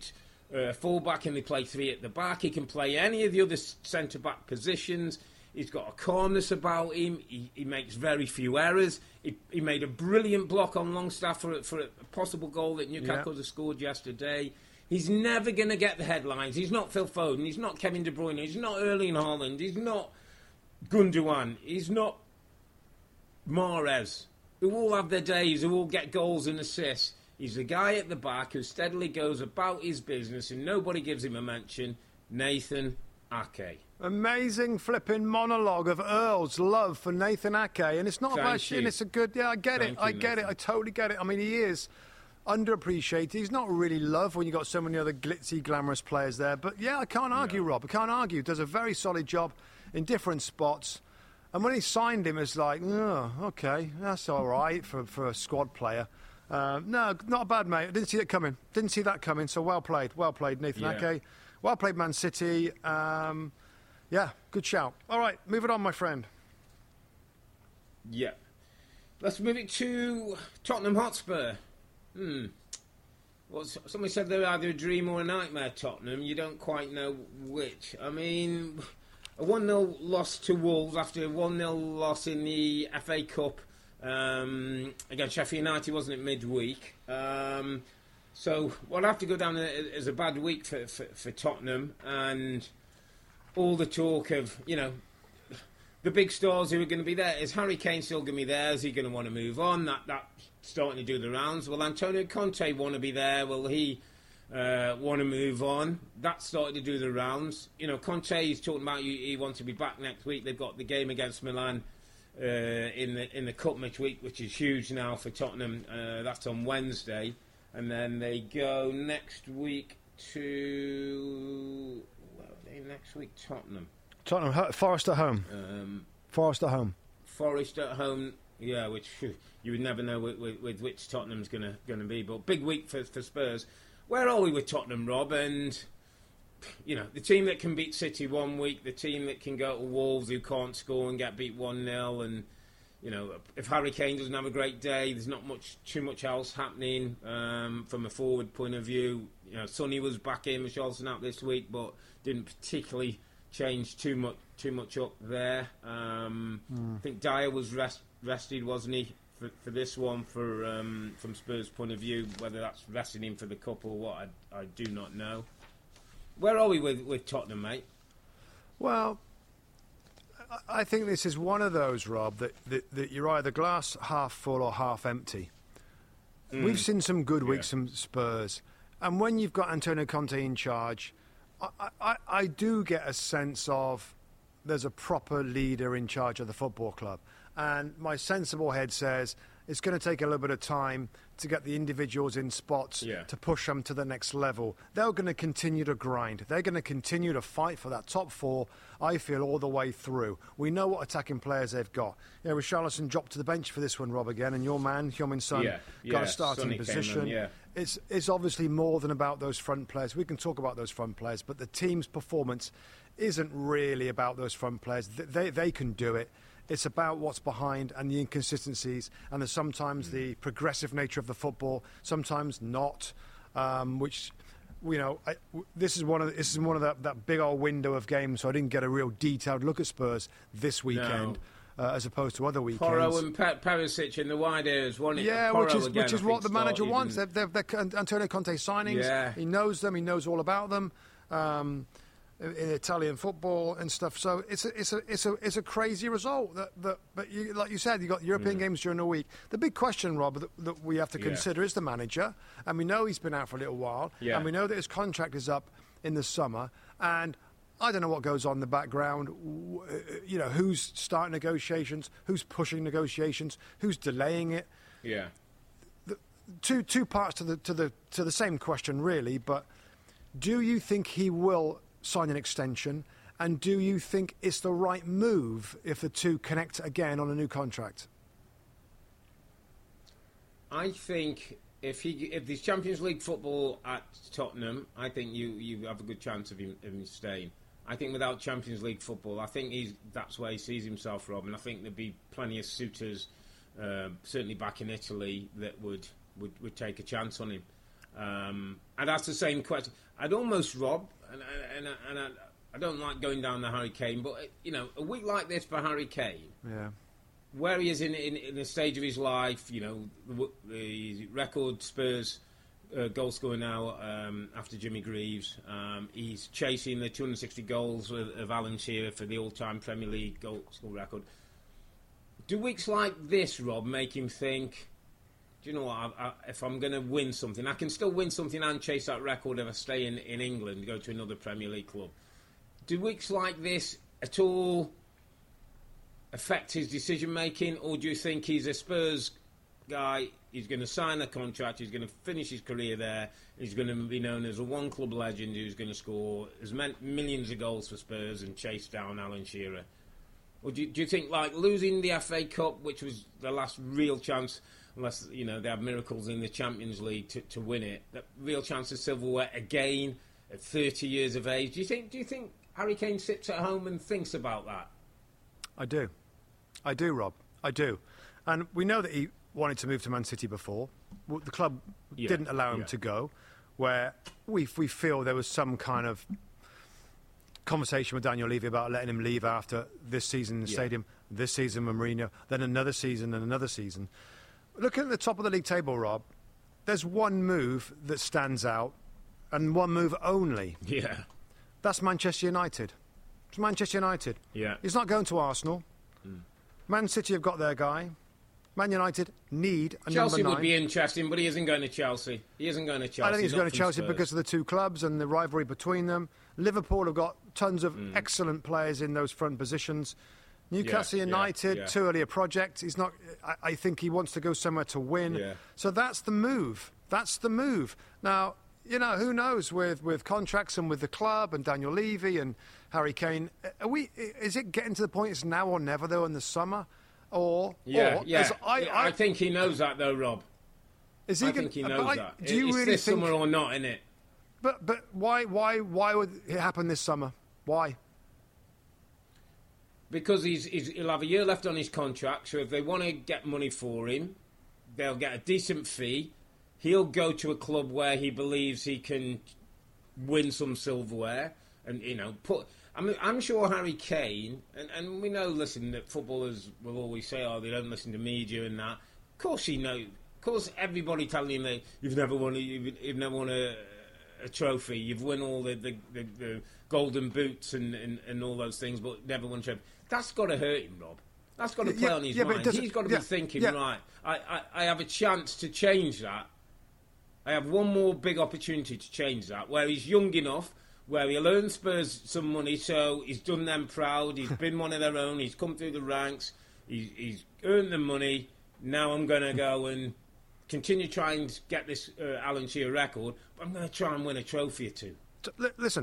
full-back and they play 3 at the back. He can play any of the other centre-back positions. He's got a calmness about him. He makes very few errors. He made a brilliant block on Longstaff for a possible goal that Newcastle could have scored yesterday. He's never going to get the headlines. He's not Phil Foden. He's not Kevin De Bruyne. He's not Erling Haaland. He's not Gundogan. He's not Mahrez, who all have their days, who all get goals and assists. He's a guy at the back who steadily goes about his business and nobody gives him a mention. Nathan Ake. Amazing flipping monologue of Earl's love for Nathan Ake. And it's not about shit, it's a good... Yeah, I get it. I totally get it. I mean, he is underappreciated. He's not really loved when you've got so many other glitzy, glamorous players there. But, yeah, I can't argue, Rob. I can't argue. Does a very solid job in different spots. And when he signed him, it's like, oh, OK, that's all right for a squad player. No, not bad, mate. I didn't see that coming. So well played, Nathan Ake. Well played, Man City. Yeah, good shout. All right, move it on, my friend. Yeah. Let's move it to Tottenham Hotspur. Well, somebody said they're either a dream or a nightmare, Tottenham. You don't quite know which. I mean, a 1-0 loss to Wolves after a 1-0 loss in the FA Cup against Sheffield United, wasn't it, midweek? So we'll have to go down as a bad week for Tottenham, and all the talk of, the big stars who are going to be there. Is Harry Kane still going to be there? Is he going to want to move on? That's starting to do the rounds. Will Antonio Conte want to be there? Will he want to move on? That's starting to do the rounds. Conte is talking about he wants to be back next week. They've got the game against Milan in the cup midweek, which is huge now for Tottenham. That's on Wednesday, and then they go next week to Tottenham. Forest at home. Forest at home. Forest at home. Yeah, which you would never know with which Tottenham's going to be. But big week for Spurs. Where are we with Tottenham, Rob? And the team that can beat City one week, the team that can go to Wolves who can't score and get beat 1-0, and if Harry Kane doesn't have a great day, there's not too much else happening from a forward point of view. Sonny was back in, Richarlison out this week, but didn't particularly change too much up there. I think Dyer was rested, wasn't he, for this one, from Spurs' point of view. Whether that's resting him for the cup or what, I do not know. Where are we with Tottenham, mate? Well, I think this is one of those, Rob, that you're either glass half full or half empty. We've seen some good weeks from Spurs, and when you've got Antonio Conte in charge, I do get a sense of there's a proper leader in charge of the football club. And my sensible head says it's going to take a little bit of time to get the individuals in spots to push them to the next level. They're going to continue to grind. They're going to continue to fight for that top 4, I feel, all the way through. We know what attacking players they've got. Richarlison dropped to the bench for this one, Rob, again, and your man, Heung-min Son, got a starting position. It's obviously more than about those front players. We can talk about those front players, but the team's performance isn't really about those front players. They can do it. It's about what's behind and the inconsistencies and sometimes the progressive nature of the football, sometimes not. Which, this is one of that big old window of games. So I didn't get a real detailed look at Spurs this weekend, as opposed to other weekends. Porro and Perisic in the wide areas, wasn't it? Yeah, which is what the manager wants. They're Antonio Conte signings. Yeah. He knows them. He knows all about them. In Italian football and stuff, so it's a crazy result. But like you said, you got European games during the week. The big question, Rob, that we have to consider is the manager, and we know he's been out for a little while, and we know that his contract is up in the summer, and I don't know what goes on in the background. Who's starting negotiations, who's pushing negotiations, who's delaying it. Yeah. Two parts to the same question, really. But do you think he will sign an extension, and do you think it's the right move if the two connect again on a new contract? I think if there's Champions League football at Tottenham, I think you have a good chance of him staying. I think without Champions League football, I think that's where he sees himself, Rob, and I think there'd be plenty of suitors, certainly back in Italy, that would take a chance on him. And that's the same question. I'd almost, Rob, and I don't like going down the Harry Kane, but, a week like this for Harry Kane, where he is in a stage of his life, the record Spurs goal scorer now after Jimmy Greaves. He's chasing the 260 goals of Alan Shearer for the all-time Premier League goal score record. Do weeks like this, Rob, make him think, do you know what, if I'm going to win something, I can still win something and chase that record if I stay in England, go to another Premier League club. Do weeks like this at all affect his decision-making, or do you think he's a Spurs guy, he's going to sign a contract, he's going to finish his career there, he's going to be known as a one-club legend who's going to score millions of goals for Spurs and chase down Alan Shearer? Or do you think, like, losing the FA Cup, which was the last real chance, unless, they have miracles in the Champions League to win it, that real chance of silverware again at 30 years of age, do you think Harry Kane sits at home and thinks about that? I do, Rob. I do. And we know that he wanted to move to Man City before. The club didn't allow him to go, where we feel there was some kind of conversation with Daniel Levy about letting him leave after this season in the stadium, this season with Mourinho, then another season and another season. Looking at the top of the league table, Rob, there's one move that stands out, and one move only. Yeah. That's Manchester United. It's Manchester United. Yeah. He's not going to Arsenal. Man City have got their guy. Man United need a Chelsea number 9. would be interesting, but he isn't going to Chelsea. I don't think he's going to Chelsea because of the two clubs and the rivalry between them. Liverpool have got tons of excellent players in those front positions. Newcastle United, too early a project. He's not. I think he wants to go somewhere to win. Yeah. So that's the move. Now, who knows with contracts and with the club and Daniel Levy and Harry Kane. Is it getting to the point it's now or never, though, in the summer? I think he knows that, though, Rob. I think he knows that. Do you it's really this think, summer or not, innit? But why would it happen this summer? Why? Because he'll have a year left on his contract, so if they want to get money for him, they'll get a decent fee. He'll go to a club where he believes he can win some silverware and, I'm sure Harry Kane, and we know, listen, that footballers will always say, they don't listen to media and that. Of course he knows. Of course everybody telling him that you've never won a trophy. You've won all the golden boots and all those things, but never won a trophy. That's got to hurt him, Rob. That's got to play on his mind. He's got to be thinking, right, I have a chance to change that. I have one more big opportunity to change that, where he's young enough, where he'll earn Spurs some money, so he's done them proud, he's been one of their own, he's come through the ranks, he's earned the money. Now I'm going to go and continue trying to get this Alan Shearer record, but I'm going to try and win a trophy or two. Listen,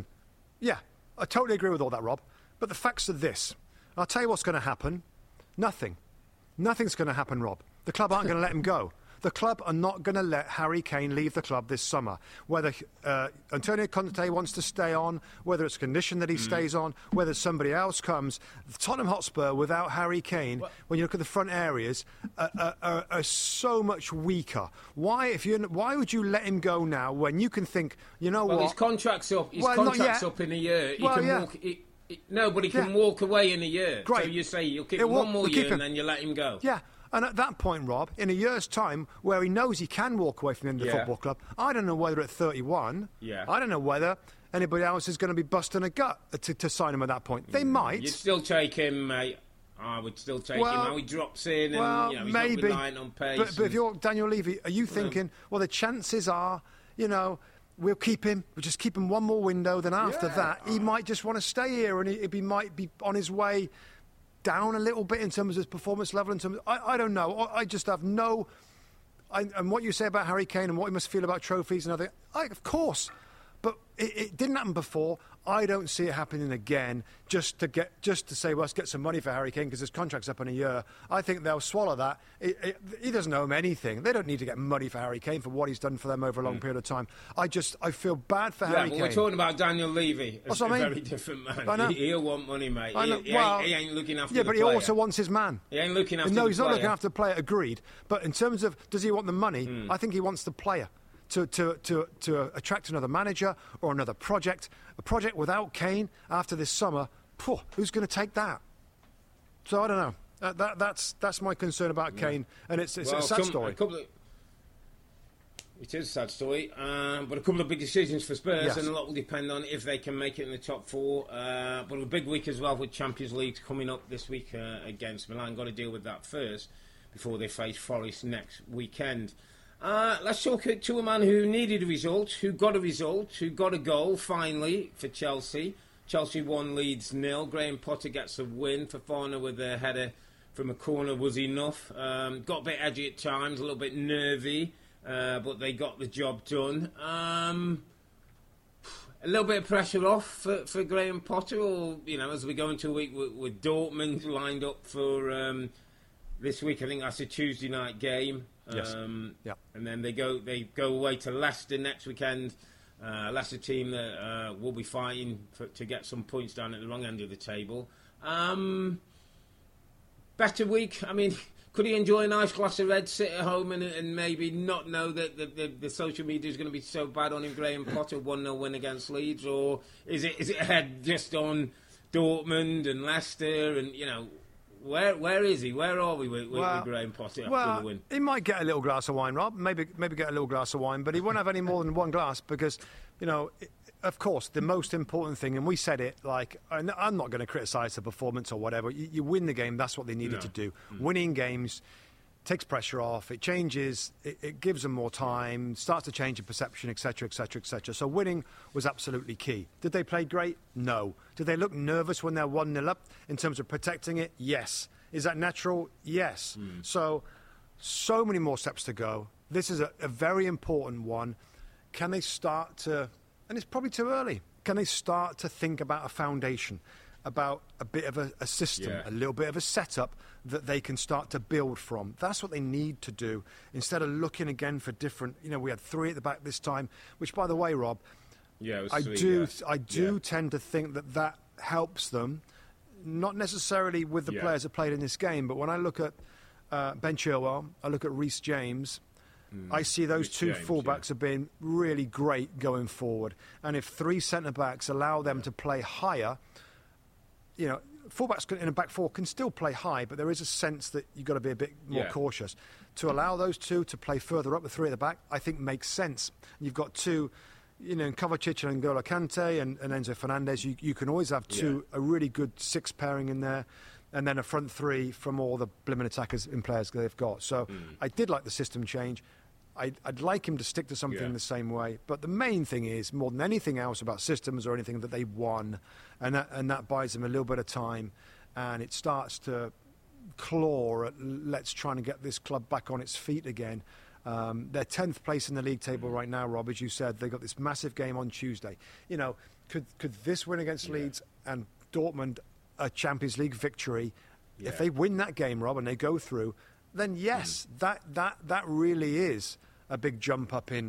I totally agree with all that, Rob, but the facts are this. I'll tell you what's going to happen. Nothing. Nothing's going to happen, Rob. The club aren't going to let him go. The club are not going to let Harry Kane leave the club this summer. Whether Antonio Conte wants to stay on, whether it's a condition that he stays on, whether somebody else comes. Tottenham Hotspur, without Harry Kane, when you look at the front areas, are so much weaker. Why would you let him go now when you can think, what? His contract's up. His contract's up in a year. He can walk. No, but he can walk away in a year. Great. So you say you'll keep him one more year and then you let him go. Yeah. And at that point, Rob, in a year's time, where he knows he can walk away from the football club, I don't know whether at 31, I don't know whether anybody else is going to be busting a gut to sign him at that point. They might. You'd still take him, mate. I would still take him. How he drops in and he's maybe. not relying on pace. But if you're Daniel Levy, are you thinking, the chances are, we'll keep him. We'll just keep him one more window. Then after that, he might just want to stay here and he might be on his way down a little bit in terms of his performance level. I don't know. I just have no. And what you say about Harry Kane and what he must feel about trophies and everything, of course. But it didn't happen before. I don't see it happening again. Just to say, let's get some money for Harry Kane because his contract's up in a year. I think they'll swallow that. He doesn't owe him anything. They don't need to get money for Harry Kane for what he's done for them over a long period of time. I feel bad for Harry Kane. We're talking about Daniel Levy, a very different man. He'll want money, mate. He ain't looking after the player. Yeah, but he also wants his man. He ain't looking after the player. No, he's not looking after the player, agreed. But in terms of, does he want the money? I think he wants the player. to attract another manager or another project. A project without Kane after this summer, who's going to take that? So I don't know. That's my concern about Kane, and it's a sad story. It is a sad story, but a couple of big decisions for Spurs, and a lot will depend on if they can make it in the top four. But a big week as well with Champions League coming up this week against Milan. Got to deal with that first before they face Forest next weekend. Let's talk to a man who needed a result, who got a goal finally for Chelsea. Chelsea won, Leeds 0. Graham Potter gets a win. Fofana with a header from a corner was enough. Got a bit edgy at times, a little bit nervy. But they got the job done. A little bit of pressure off for Graham Potter, or as we go into a week with Dortmund lined up for this week. I think that's a Tuesday night game. Yes. And then they go away to Leicester next weekend. Leicester team that will be fighting to get some points down at the wrong end of the table. Better week. I mean, could he enjoy a nice glass of red, sit at home and maybe not know that the social media is going to be so bad on him, Graham Potter, 1-0 win against Leeds? Or is it ahead just on Dortmund and Leicester? And, where is he? Where are we with Graham Potter after the win? He might get a little glass of wine, Rob. Maybe get a little glass of wine, but he won't have any more than one glass because, of course, the most important thing, and we said it, and I'm not going to criticise the performance or whatever. You win the game, that's what they needed to do. Winning games takes pressure off, it changes, it gives them more time, starts to change the perception, etc., etc., etc. So winning was absolutely key. Did they play great? No. Did they look nervous when they're 1-0 up in terms of protecting it? Yes. Is that natural? Yes. So many more steps to go. This is a very important one. Can they start to... And it's probably too early. Can they start to think about a foundation, about a bit of a system, a little bit of a setup that they can start to build from? That's what they need to do instead of looking again for different. We had 3 at the back this time, which, by the way, Rob, it was I do tend to think that helps them, not necessarily with the players that played in this game, but when I look at Ben Chilwell, I look at Reece James. I see those two fullbacks have been really great going forward. And if 3 centre-backs allow them to play higher, fullbacks in a back four can still play high, but there is a sense that you've got to be a bit more cautious. To allow those two to play further up with 3 at the back, I think makes sense. You've got 2, Kovacic and N'Golo Kante and Enzo Fernandez. You can always have 2, a really good 6 pairing in there. And then a front 3 from all the blimmin' attackers and players that they've got. So I did like the system change. I'd like him to stick to something the same way. But the main thing is, more than anything else about systems or anything, that they won. And that buys them a little bit of time. And it starts to claw at let's try and get this club back on its feet again. They're 10th place in the league table right now, Rob. As you said, they've got this massive game on Tuesday. Could this win against Leeds and Dortmund a Champions League victory, if they win that game, Rob, and they go through, then yes, that really is a big jump up in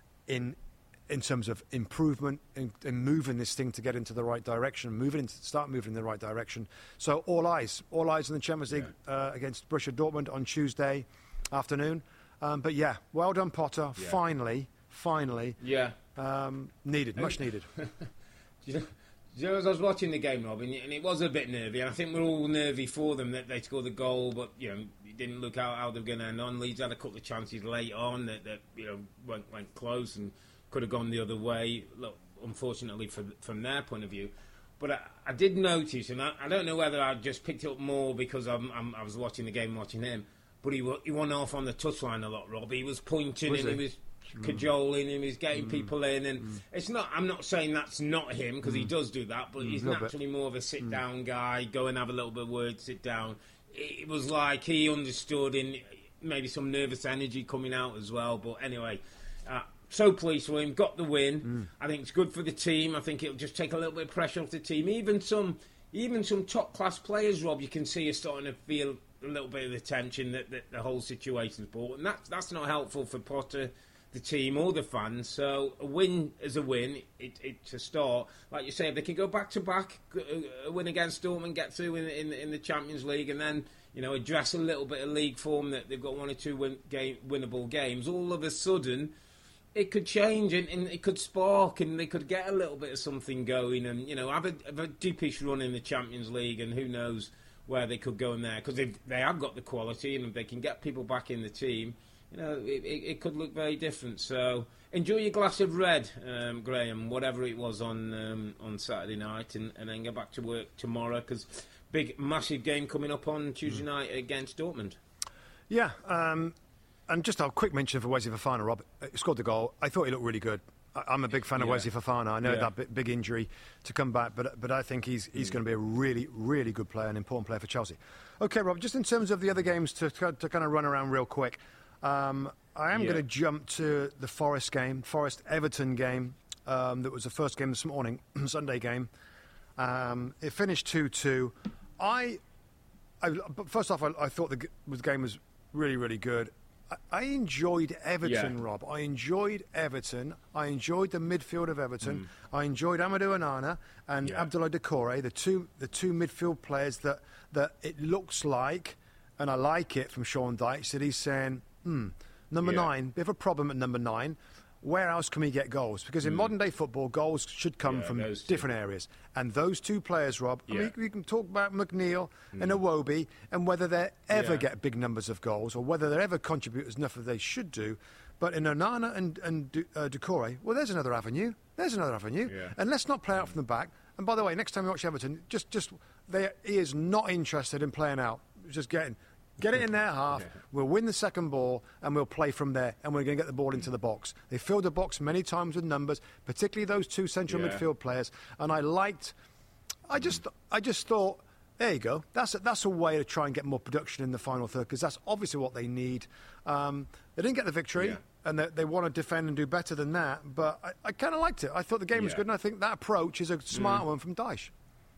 terms of improvement in moving this thing to get into the right direction, start moving in the right direction. So all eyes on the Champions League against Borussia Dortmund on Tuesday afternoon. But well done, Potter. Finally, needed, much needed. As I was watching the game, Rob, and it was a bit nervy, and I think we're all nervy for them that they scored the goal, but it didn't look how they were going to end on. Leeds had a couple of chances late on that went close and could have gone the other way. Look, unfortunately from their point of view, but I did notice, and I don't know whether I just picked it up more because I was watching the game, watching him, but he went off on the touchline a lot, Rob. He was pointing and he was cajoling him, he's getting people in, and it's not. I'm not saying that's not him because he does do that, but he's naturally more of a sit-down guy. Go and have a little bit of word, sit down. It was like he understood, in maybe some nervous energy coming out as well. But anyway, so pleased for him. Got the win. I think it's good for the team. I think it'll just take a little bit of pressure off the team. Even some top class players, Rob, you can see are starting to feel a little bit of the tension that the whole situation's brought, and that's not helpful for Potter, the team or the fans. So a win is a win. It's a start. Like you say, if they can go back to back, a win against Dortmund, get through in the Champions League, and then address a little bit of league form that they've got 1 or 2 winnable games. All of a sudden, it could change and it could spark and they could get a little bit of something going and, have a deepish run in the Champions League, and who knows where they could go in there, because they have got the quality and if they can get people back in the team, it could look very different. So enjoy your glass of red, Graham, whatever it was on Saturday night, and then get back to work tomorrow, because big, massive game coming up on Tuesday night against Dortmund. Yeah, and just a quick mention for Wesley Fofana, Rob. He scored the goal. I thought he looked really good. I'm a big fan of Wesley Fofana. I know that big injury to come back, but I think he's going to be a really, really good player, an important player for Chelsea. Okay, Rob, just in terms of the other games to kind of run around real quick, I am going to jump to the Forest-Everton game. That was the first game this morning, Sunday game. It finished 2-2. First off, I thought the game was really, really good. I enjoyed Everton, Rob. I enjoyed Everton. I enjoyed the midfield of Everton. I enjoyed Amadou Onana and Abdoulaye Doucouré, the two midfield players that it looks like, and I like it from Sean Dyche, that he's saying, number 9, bit of a problem at number 9. Where else can we get goals? Because in modern-day football, goals should come from different areas. And those two players, Rob, I mean, we can talk about McNeil and Iwobi and whether they ever get big numbers of goals or whether they ever contribute as enough as they should do. But in Onana and Doucouré, well, there's another avenue. Yeah. And let's not play out from the back. And by the way, next time you watch Everton, he is not interested in playing out. Just get it in their half, we'll win the second ball, and we'll play from there, and we're going to get the ball into the box. They filled the box many times with numbers, particularly those two central midfield players, and I just thought, there you go, that's a way to try and get more production in the final third, because that's obviously what they need. They didn't get the victory, and they want to defend and do better than that, but I kind of liked it. I thought the game was good, and I think that approach is a smart one from Dyche.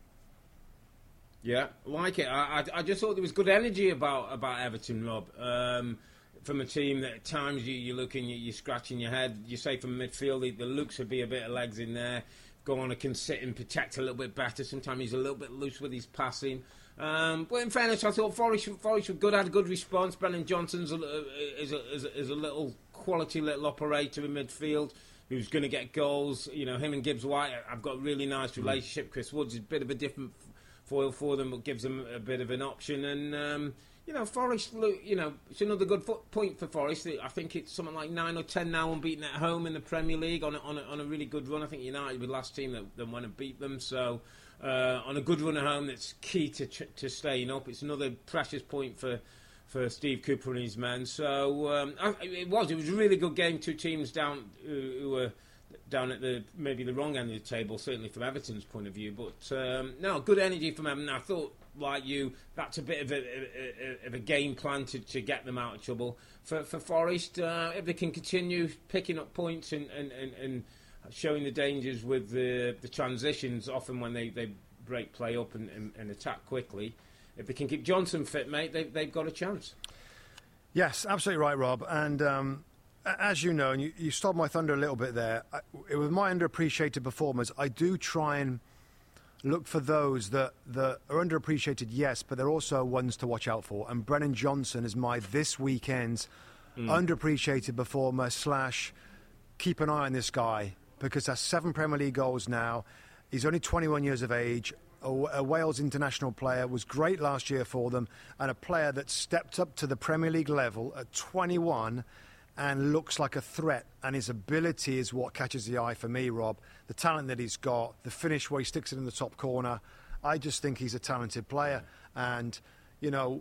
Yeah, like it. I just thought there was good energy about Everton, Rob. From a team that at times you're looking, you're scratching your head. You say from midfield, there looks to be a bit of legs in there. Goana can sit and protect a little bit better. Sometimes he's a little bit loose with his passing. But in fairness, I thought Forest were good, had a good response. Brennan Johnson's is a little quality little operator in midfield who's going to get goals. Him and Gibbs White have got a really nice relationship. Chris Woods is a bit of a different foil for them, but gives them a bit of an option. And, Forest, it's another good point for Forest. I think it's something like 9 or 10 now unbeaten at home in the Premier League on a really good run. I think United were the last team that went and beat them. So on a good run at home, that's key to staying up. It's another precious point for Steve Cooper and his men. So it was a really good game. Two teams down who were down at maybe the wrong end of the table, certainly from Everton's point of view. But no, good energy from Everton. I thought, like you, that's a bit of a game plan to get them out of trouble. For Forest, if they can continue picking up points and showing the dangers with the transitions, often when they break play up and attack quickly, if they can keep Johnson fit, mate, they've got a chance. Yes, absolutely right, Rob. And as you know, and you stole my thunder a little bit there, with my underappreciated performers, I do try and look for those that are underappreciated, yes, but they're also ones to watch out for. And Brennan Johnson is my this weekend's underappreciated performer / keep an eye on this guy, because that's 7 Premier League goals now. He's only 21 years of age, a Wales international player, was great last year for them, and a player that stepped up to the Premier League level at 21 and looks like a threat, and his ability is what catches the eye for me, Rob. The talent that he's got, the finish where he sticks it in the top corner. I just think he's a talented player. And, a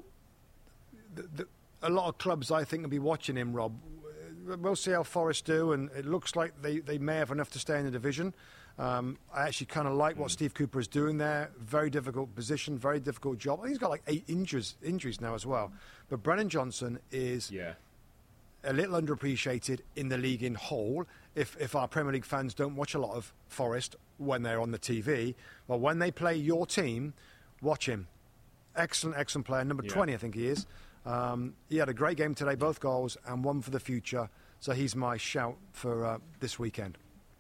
lot of clubs, I think, will be watching him, Rob. We'll see how Forest do, and it looks like they may have enough to stay in the division. I actually kind of like what Steve Cooper is doing there. Very difficult position, very difficult job. I think he's got like 8 injuries now as well. But Brennan Johnson is... a little underappreciated in the league in whole. If our Premier League fans don't watch a lot of Forest when they're on the TV, well, when they play your team, watch him. Excellent player. Number 20, I think he is. He had a great game today, both goals, and one for the future. So he's my shout for this weekend.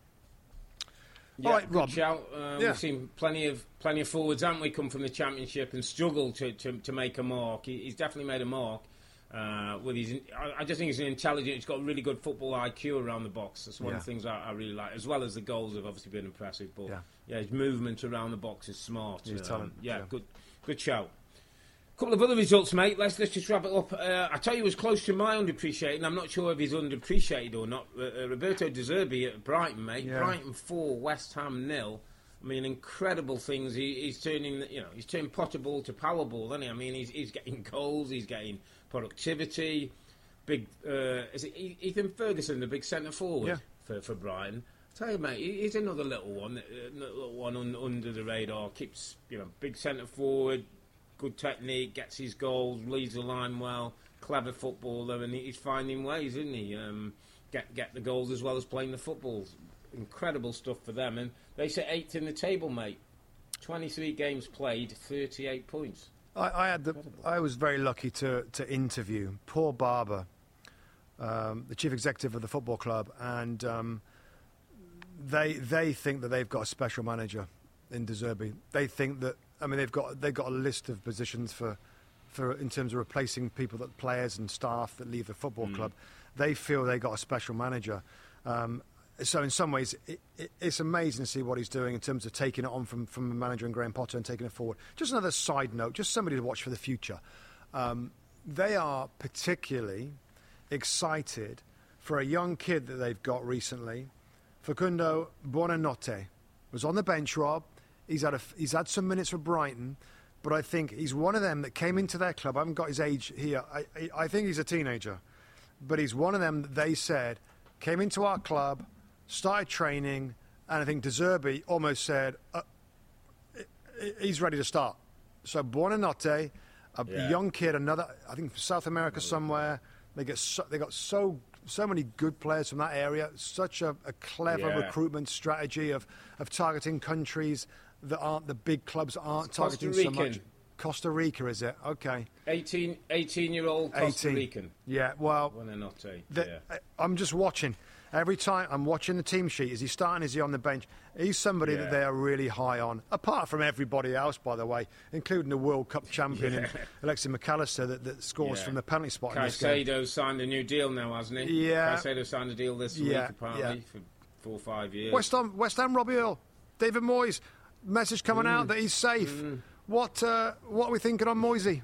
Yeah, all right, Rob. Shout. We've seen plenty of forwards, haven't we, come from the Championship and struggle to make a mark. He's definitely made a mark. With his, I just think he's an intelligent. He's got a really good football IQ around the box. That's one of the things I really like, as well as the goals have obviously been impressive. But his movement around the box is smart. He's talent. Good shout. A couple of other results, mate. Let's just wrap it up. I tell you, it was close to my underappreciated. I'm not sure if he's underappreciated or not. Roberto De Zerbi at Brighton, mate. Yeah. Brighton 4, West Ham 0. I mean, incredible things. He's turning, he's turning Potterball to Powerball, isn't he? I mean, he's getting goals, he's getting productivity. Big, is it Ethan Ferguson, the big centre forward for Brighton? I tell you, mate, he's another little one under the radar. Keeps, big centre forward, good technique, gets his goals, leads the line well, clever footballer, and he's finding ways, isn't he? Get the goals as well as playing the football. Incredible stuff for them, and they sit 8th in the table, mate. 23 games played, 38 points. I was very lucky to interview Paul Barber, the chief executive of the football club, and they think that they've got a special manager in De Zerbi. They think that, I mean, they've got a list of positions for in terms of replacing players and staff that leave the football club. They feel they got a special manager. So in some ways, it's amazing to see what he's doing in terms of taking it on from the manager and Graham Potter and taking it forward. Just another side note, just somebody to watch for the future. They are particularly excited for a young kid that they've got recently, Facundo Buonanotte. Was on the bench, Rob. He's had some minutes for Brighton, but I think he's one of them that came into their club. I haven't got his age here. I think he's a teenager, but he's one of them that they said came into our club, started training, and I think De Zerbi almost said he's ready to start. So Buonanotte, a young kid, another, I think from South America somewhere. They got so many good players from that area. Such a clever recruitment strategy of targeting countries that aren't the big clubs aren't targeting so much. Costa Rica, is it? Okay. 18-year-old Costa Rican. Yeah, well, Buonanotte. I'm just watching. Every time I'm watching the team sheet, is he starting, is he on the bench? He's somebody that they are really high on, apart from everybody else, by the way, including the World Cup champion, Alexis McAllister, that scores from the penalty spot in this game. Caicedo signed a new deal now, hasn't he? Yeah. Caicedo signed a deal this week, apparently, for 4 or 5 years. West Ham, Robbie Earle, David Moyes, message coming out that he's safe. What are we thinking on Moisey?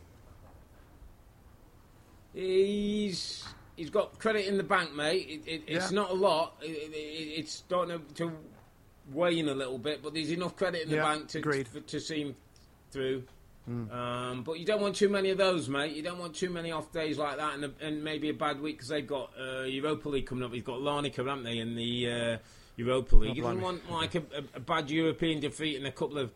He's got credit in the bank, mate. It's not a lot. It's starting to wane a little bit, but there's enough credit in the bank to see him through. But you don't want too many of those, mate. You don't want too many off days like that, and maybe a bad week because they've got Europa League coming up. He's got Larnaca, haven't they, in the Europa League. You don't want like a bad European defeat and a couple of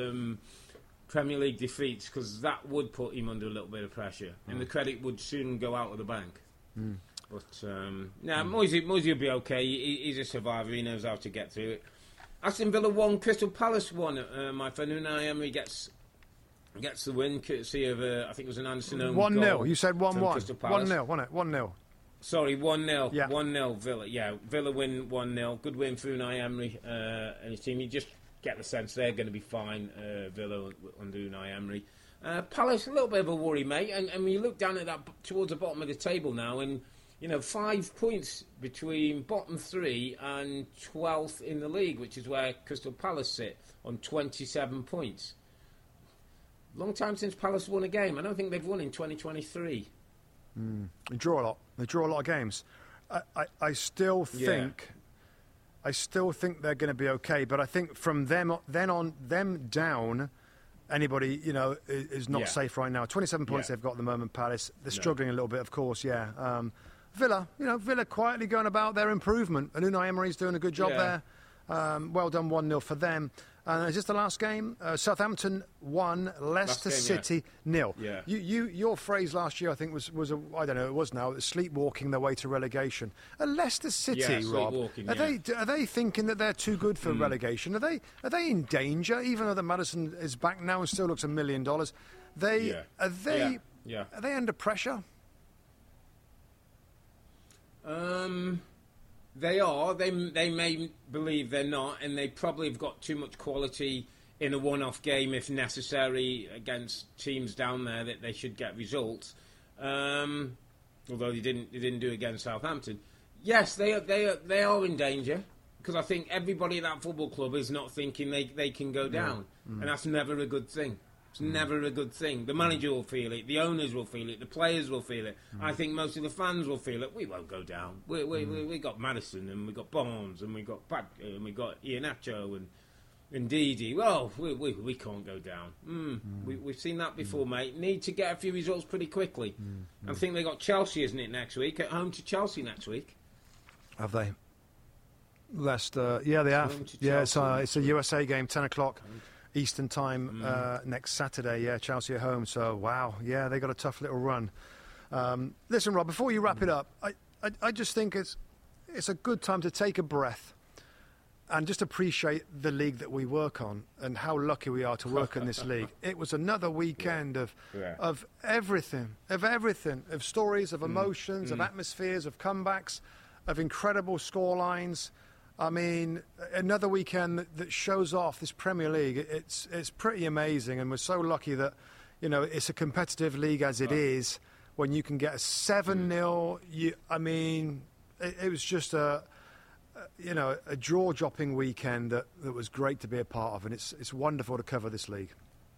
Premier League defeats, because that would put him under a little bit of pressure, and the credit would soon go out of the bank. But Moisey will be okay. He's a survivor. He knows how to get through it. Aston Villa 1, Crystal Palace 1. My friend Unai Emery gets the win, courtesy of I think it was an Anderson own 1-0. goal. You said 1-1. 1-0, wasn't it? 1-0. Sorry, 1-0. Yeah. 1-0 Villa. Yeah, Villa win 1-0. Good win for Unai Emery and his team. You just get the sense they're going to be fine, Villa under Unai Emery. Palace, a little bit of a worry, mate. And when you look down at that towards the bottom of the table now, and 5 points between bottom 3 and 12th in the league, which is where Crystal Palace sit on 27 points. Long time since Palace won a game. I don't think they've won in 2023. They draw a lot. They draw a lot of games. I still think. I still think they're going to be okay, but I think from them down. Anybody, is not safe right now. 27 points they've got at the moment, Palace. They're struggling a little bit, of course, Villa, Villa quietly going about their improvement. And Unai Emery's doing a good job there. Well done, 1-0 for them. Is this the last game? Southampton 1, Leicester City 0. Yeah. Your phrase last year, I think, was I don't know, it was now, sleepwalking their way to relegation. Leicester City, Rob, are they thinking that they're too good for relegation? Are they in danger, even though that Maddison is back now and still looks $1 million? Are they under pressure? They are. They may believe they're not, and they probably have got too much quality in a one-off game, if necessary, against teams down there that they should get results. Although they didn't do it against Southampton. Yes, they are in danger, because I think everybody at that football club is not thinking they can go down, and that's never a good thing. It's never a good thing. The manager will feel it, the owners will feel it, the players will feel it. I think most of the fans will feel it. We won't go down. We got Maddison, and we got Barnes, and we got Badker, and we got Iheanacho, and Ndidi. Well, we can't go down. We've seen that before, mate. Need to get a few results pretty quickly. I think they got Chelsea, isn't it, next week? At home to Chelsea next week. Have they? Leicester, yeah, they have. Yeah, it's a USA game, 10 o'clock Eastern time next Saturday. Yeah, Chelsea at home. So, wow, yeah, they got a tough little run. Listen, Rob, before you wrap it up, I just think it's a good time to take a breath and just appreciate the league that we work on and how lucky we are to work in this league. It was another weekend of everything, of stories, of emotions, of atmospheres, of comebacks, of incredible scorelines. I mean, another weekend that shows off this Premier League. It's pretty amazing, and we're so lucky that, you know, it's a competitive league as it is. When you can get a 7-0, I mean, it was just a jaw-dropping weekend that was great to be a part of, and it's wonderful to cover this league.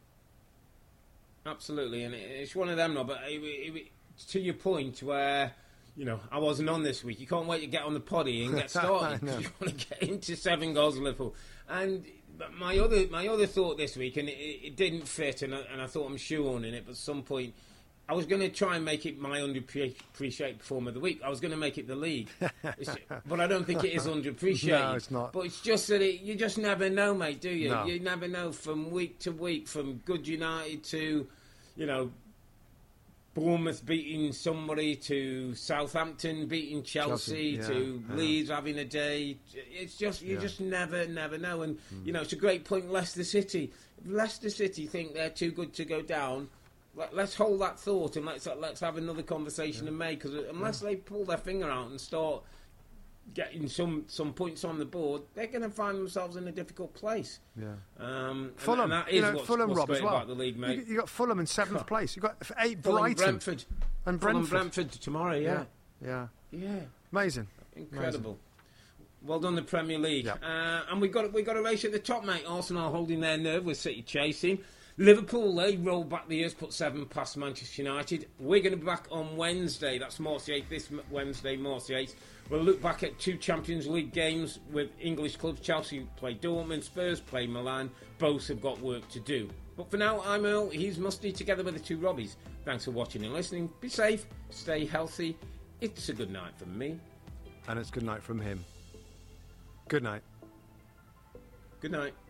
Absolutely, and it's one of them, Rob. But to your point, where, you know, I wasn't on this week. You can't wait to get on the poddy and get started because you want to get into 7 goals in Liverpool. And my other thought this week, and it didn't fit, and I thought I'm shoehorning it, but at some point I was going to try and make it my underappreciated performer of the week. I was going to make it the league, but I don't think it is underappreciated. No, it's not. But it's just that you just never know, mate, do you? No. You never know from week to week, from good United to, you know, Bournemouth beating somebody, to Southampton beating Chelsea to Leeds having a day. It's just you just never know. And you know, it's a great point. Leicester City. If Leicester City think they're too good to go down, let's hold that thought and let's have another conversation in May. Because unless they pull their finger out and start getting some points on the board, they're going to find themselves in a difficult place. Fulham, and that is what's Rob, great as well. About the league, mate. You got Fulham in 7th place. You got 8 Fulham, Brighton, Brentford tomorrow. Yeah. Amazing, incredible. Well done, the Premier League. Yeah. And we got a race at the top, mate. Arsenal holding their nerve with City chasing. Liverpool, they rolled back the years, put 7 past Manchester United. We're going to be back on Wednesday. That's March 8th. This Wednesday, March 8th. We'll look back at 2 Champions League games with English clubs. Chelsea play Dortmund, Spurs play Milan. Both have got work to do. But for now, I'm Earl. He's Musty, together with the 2 Robbies. Thanks for watching and listening. Be safe, stay healthy. It's a good night from me. And it's good night from him. Good night. Good night.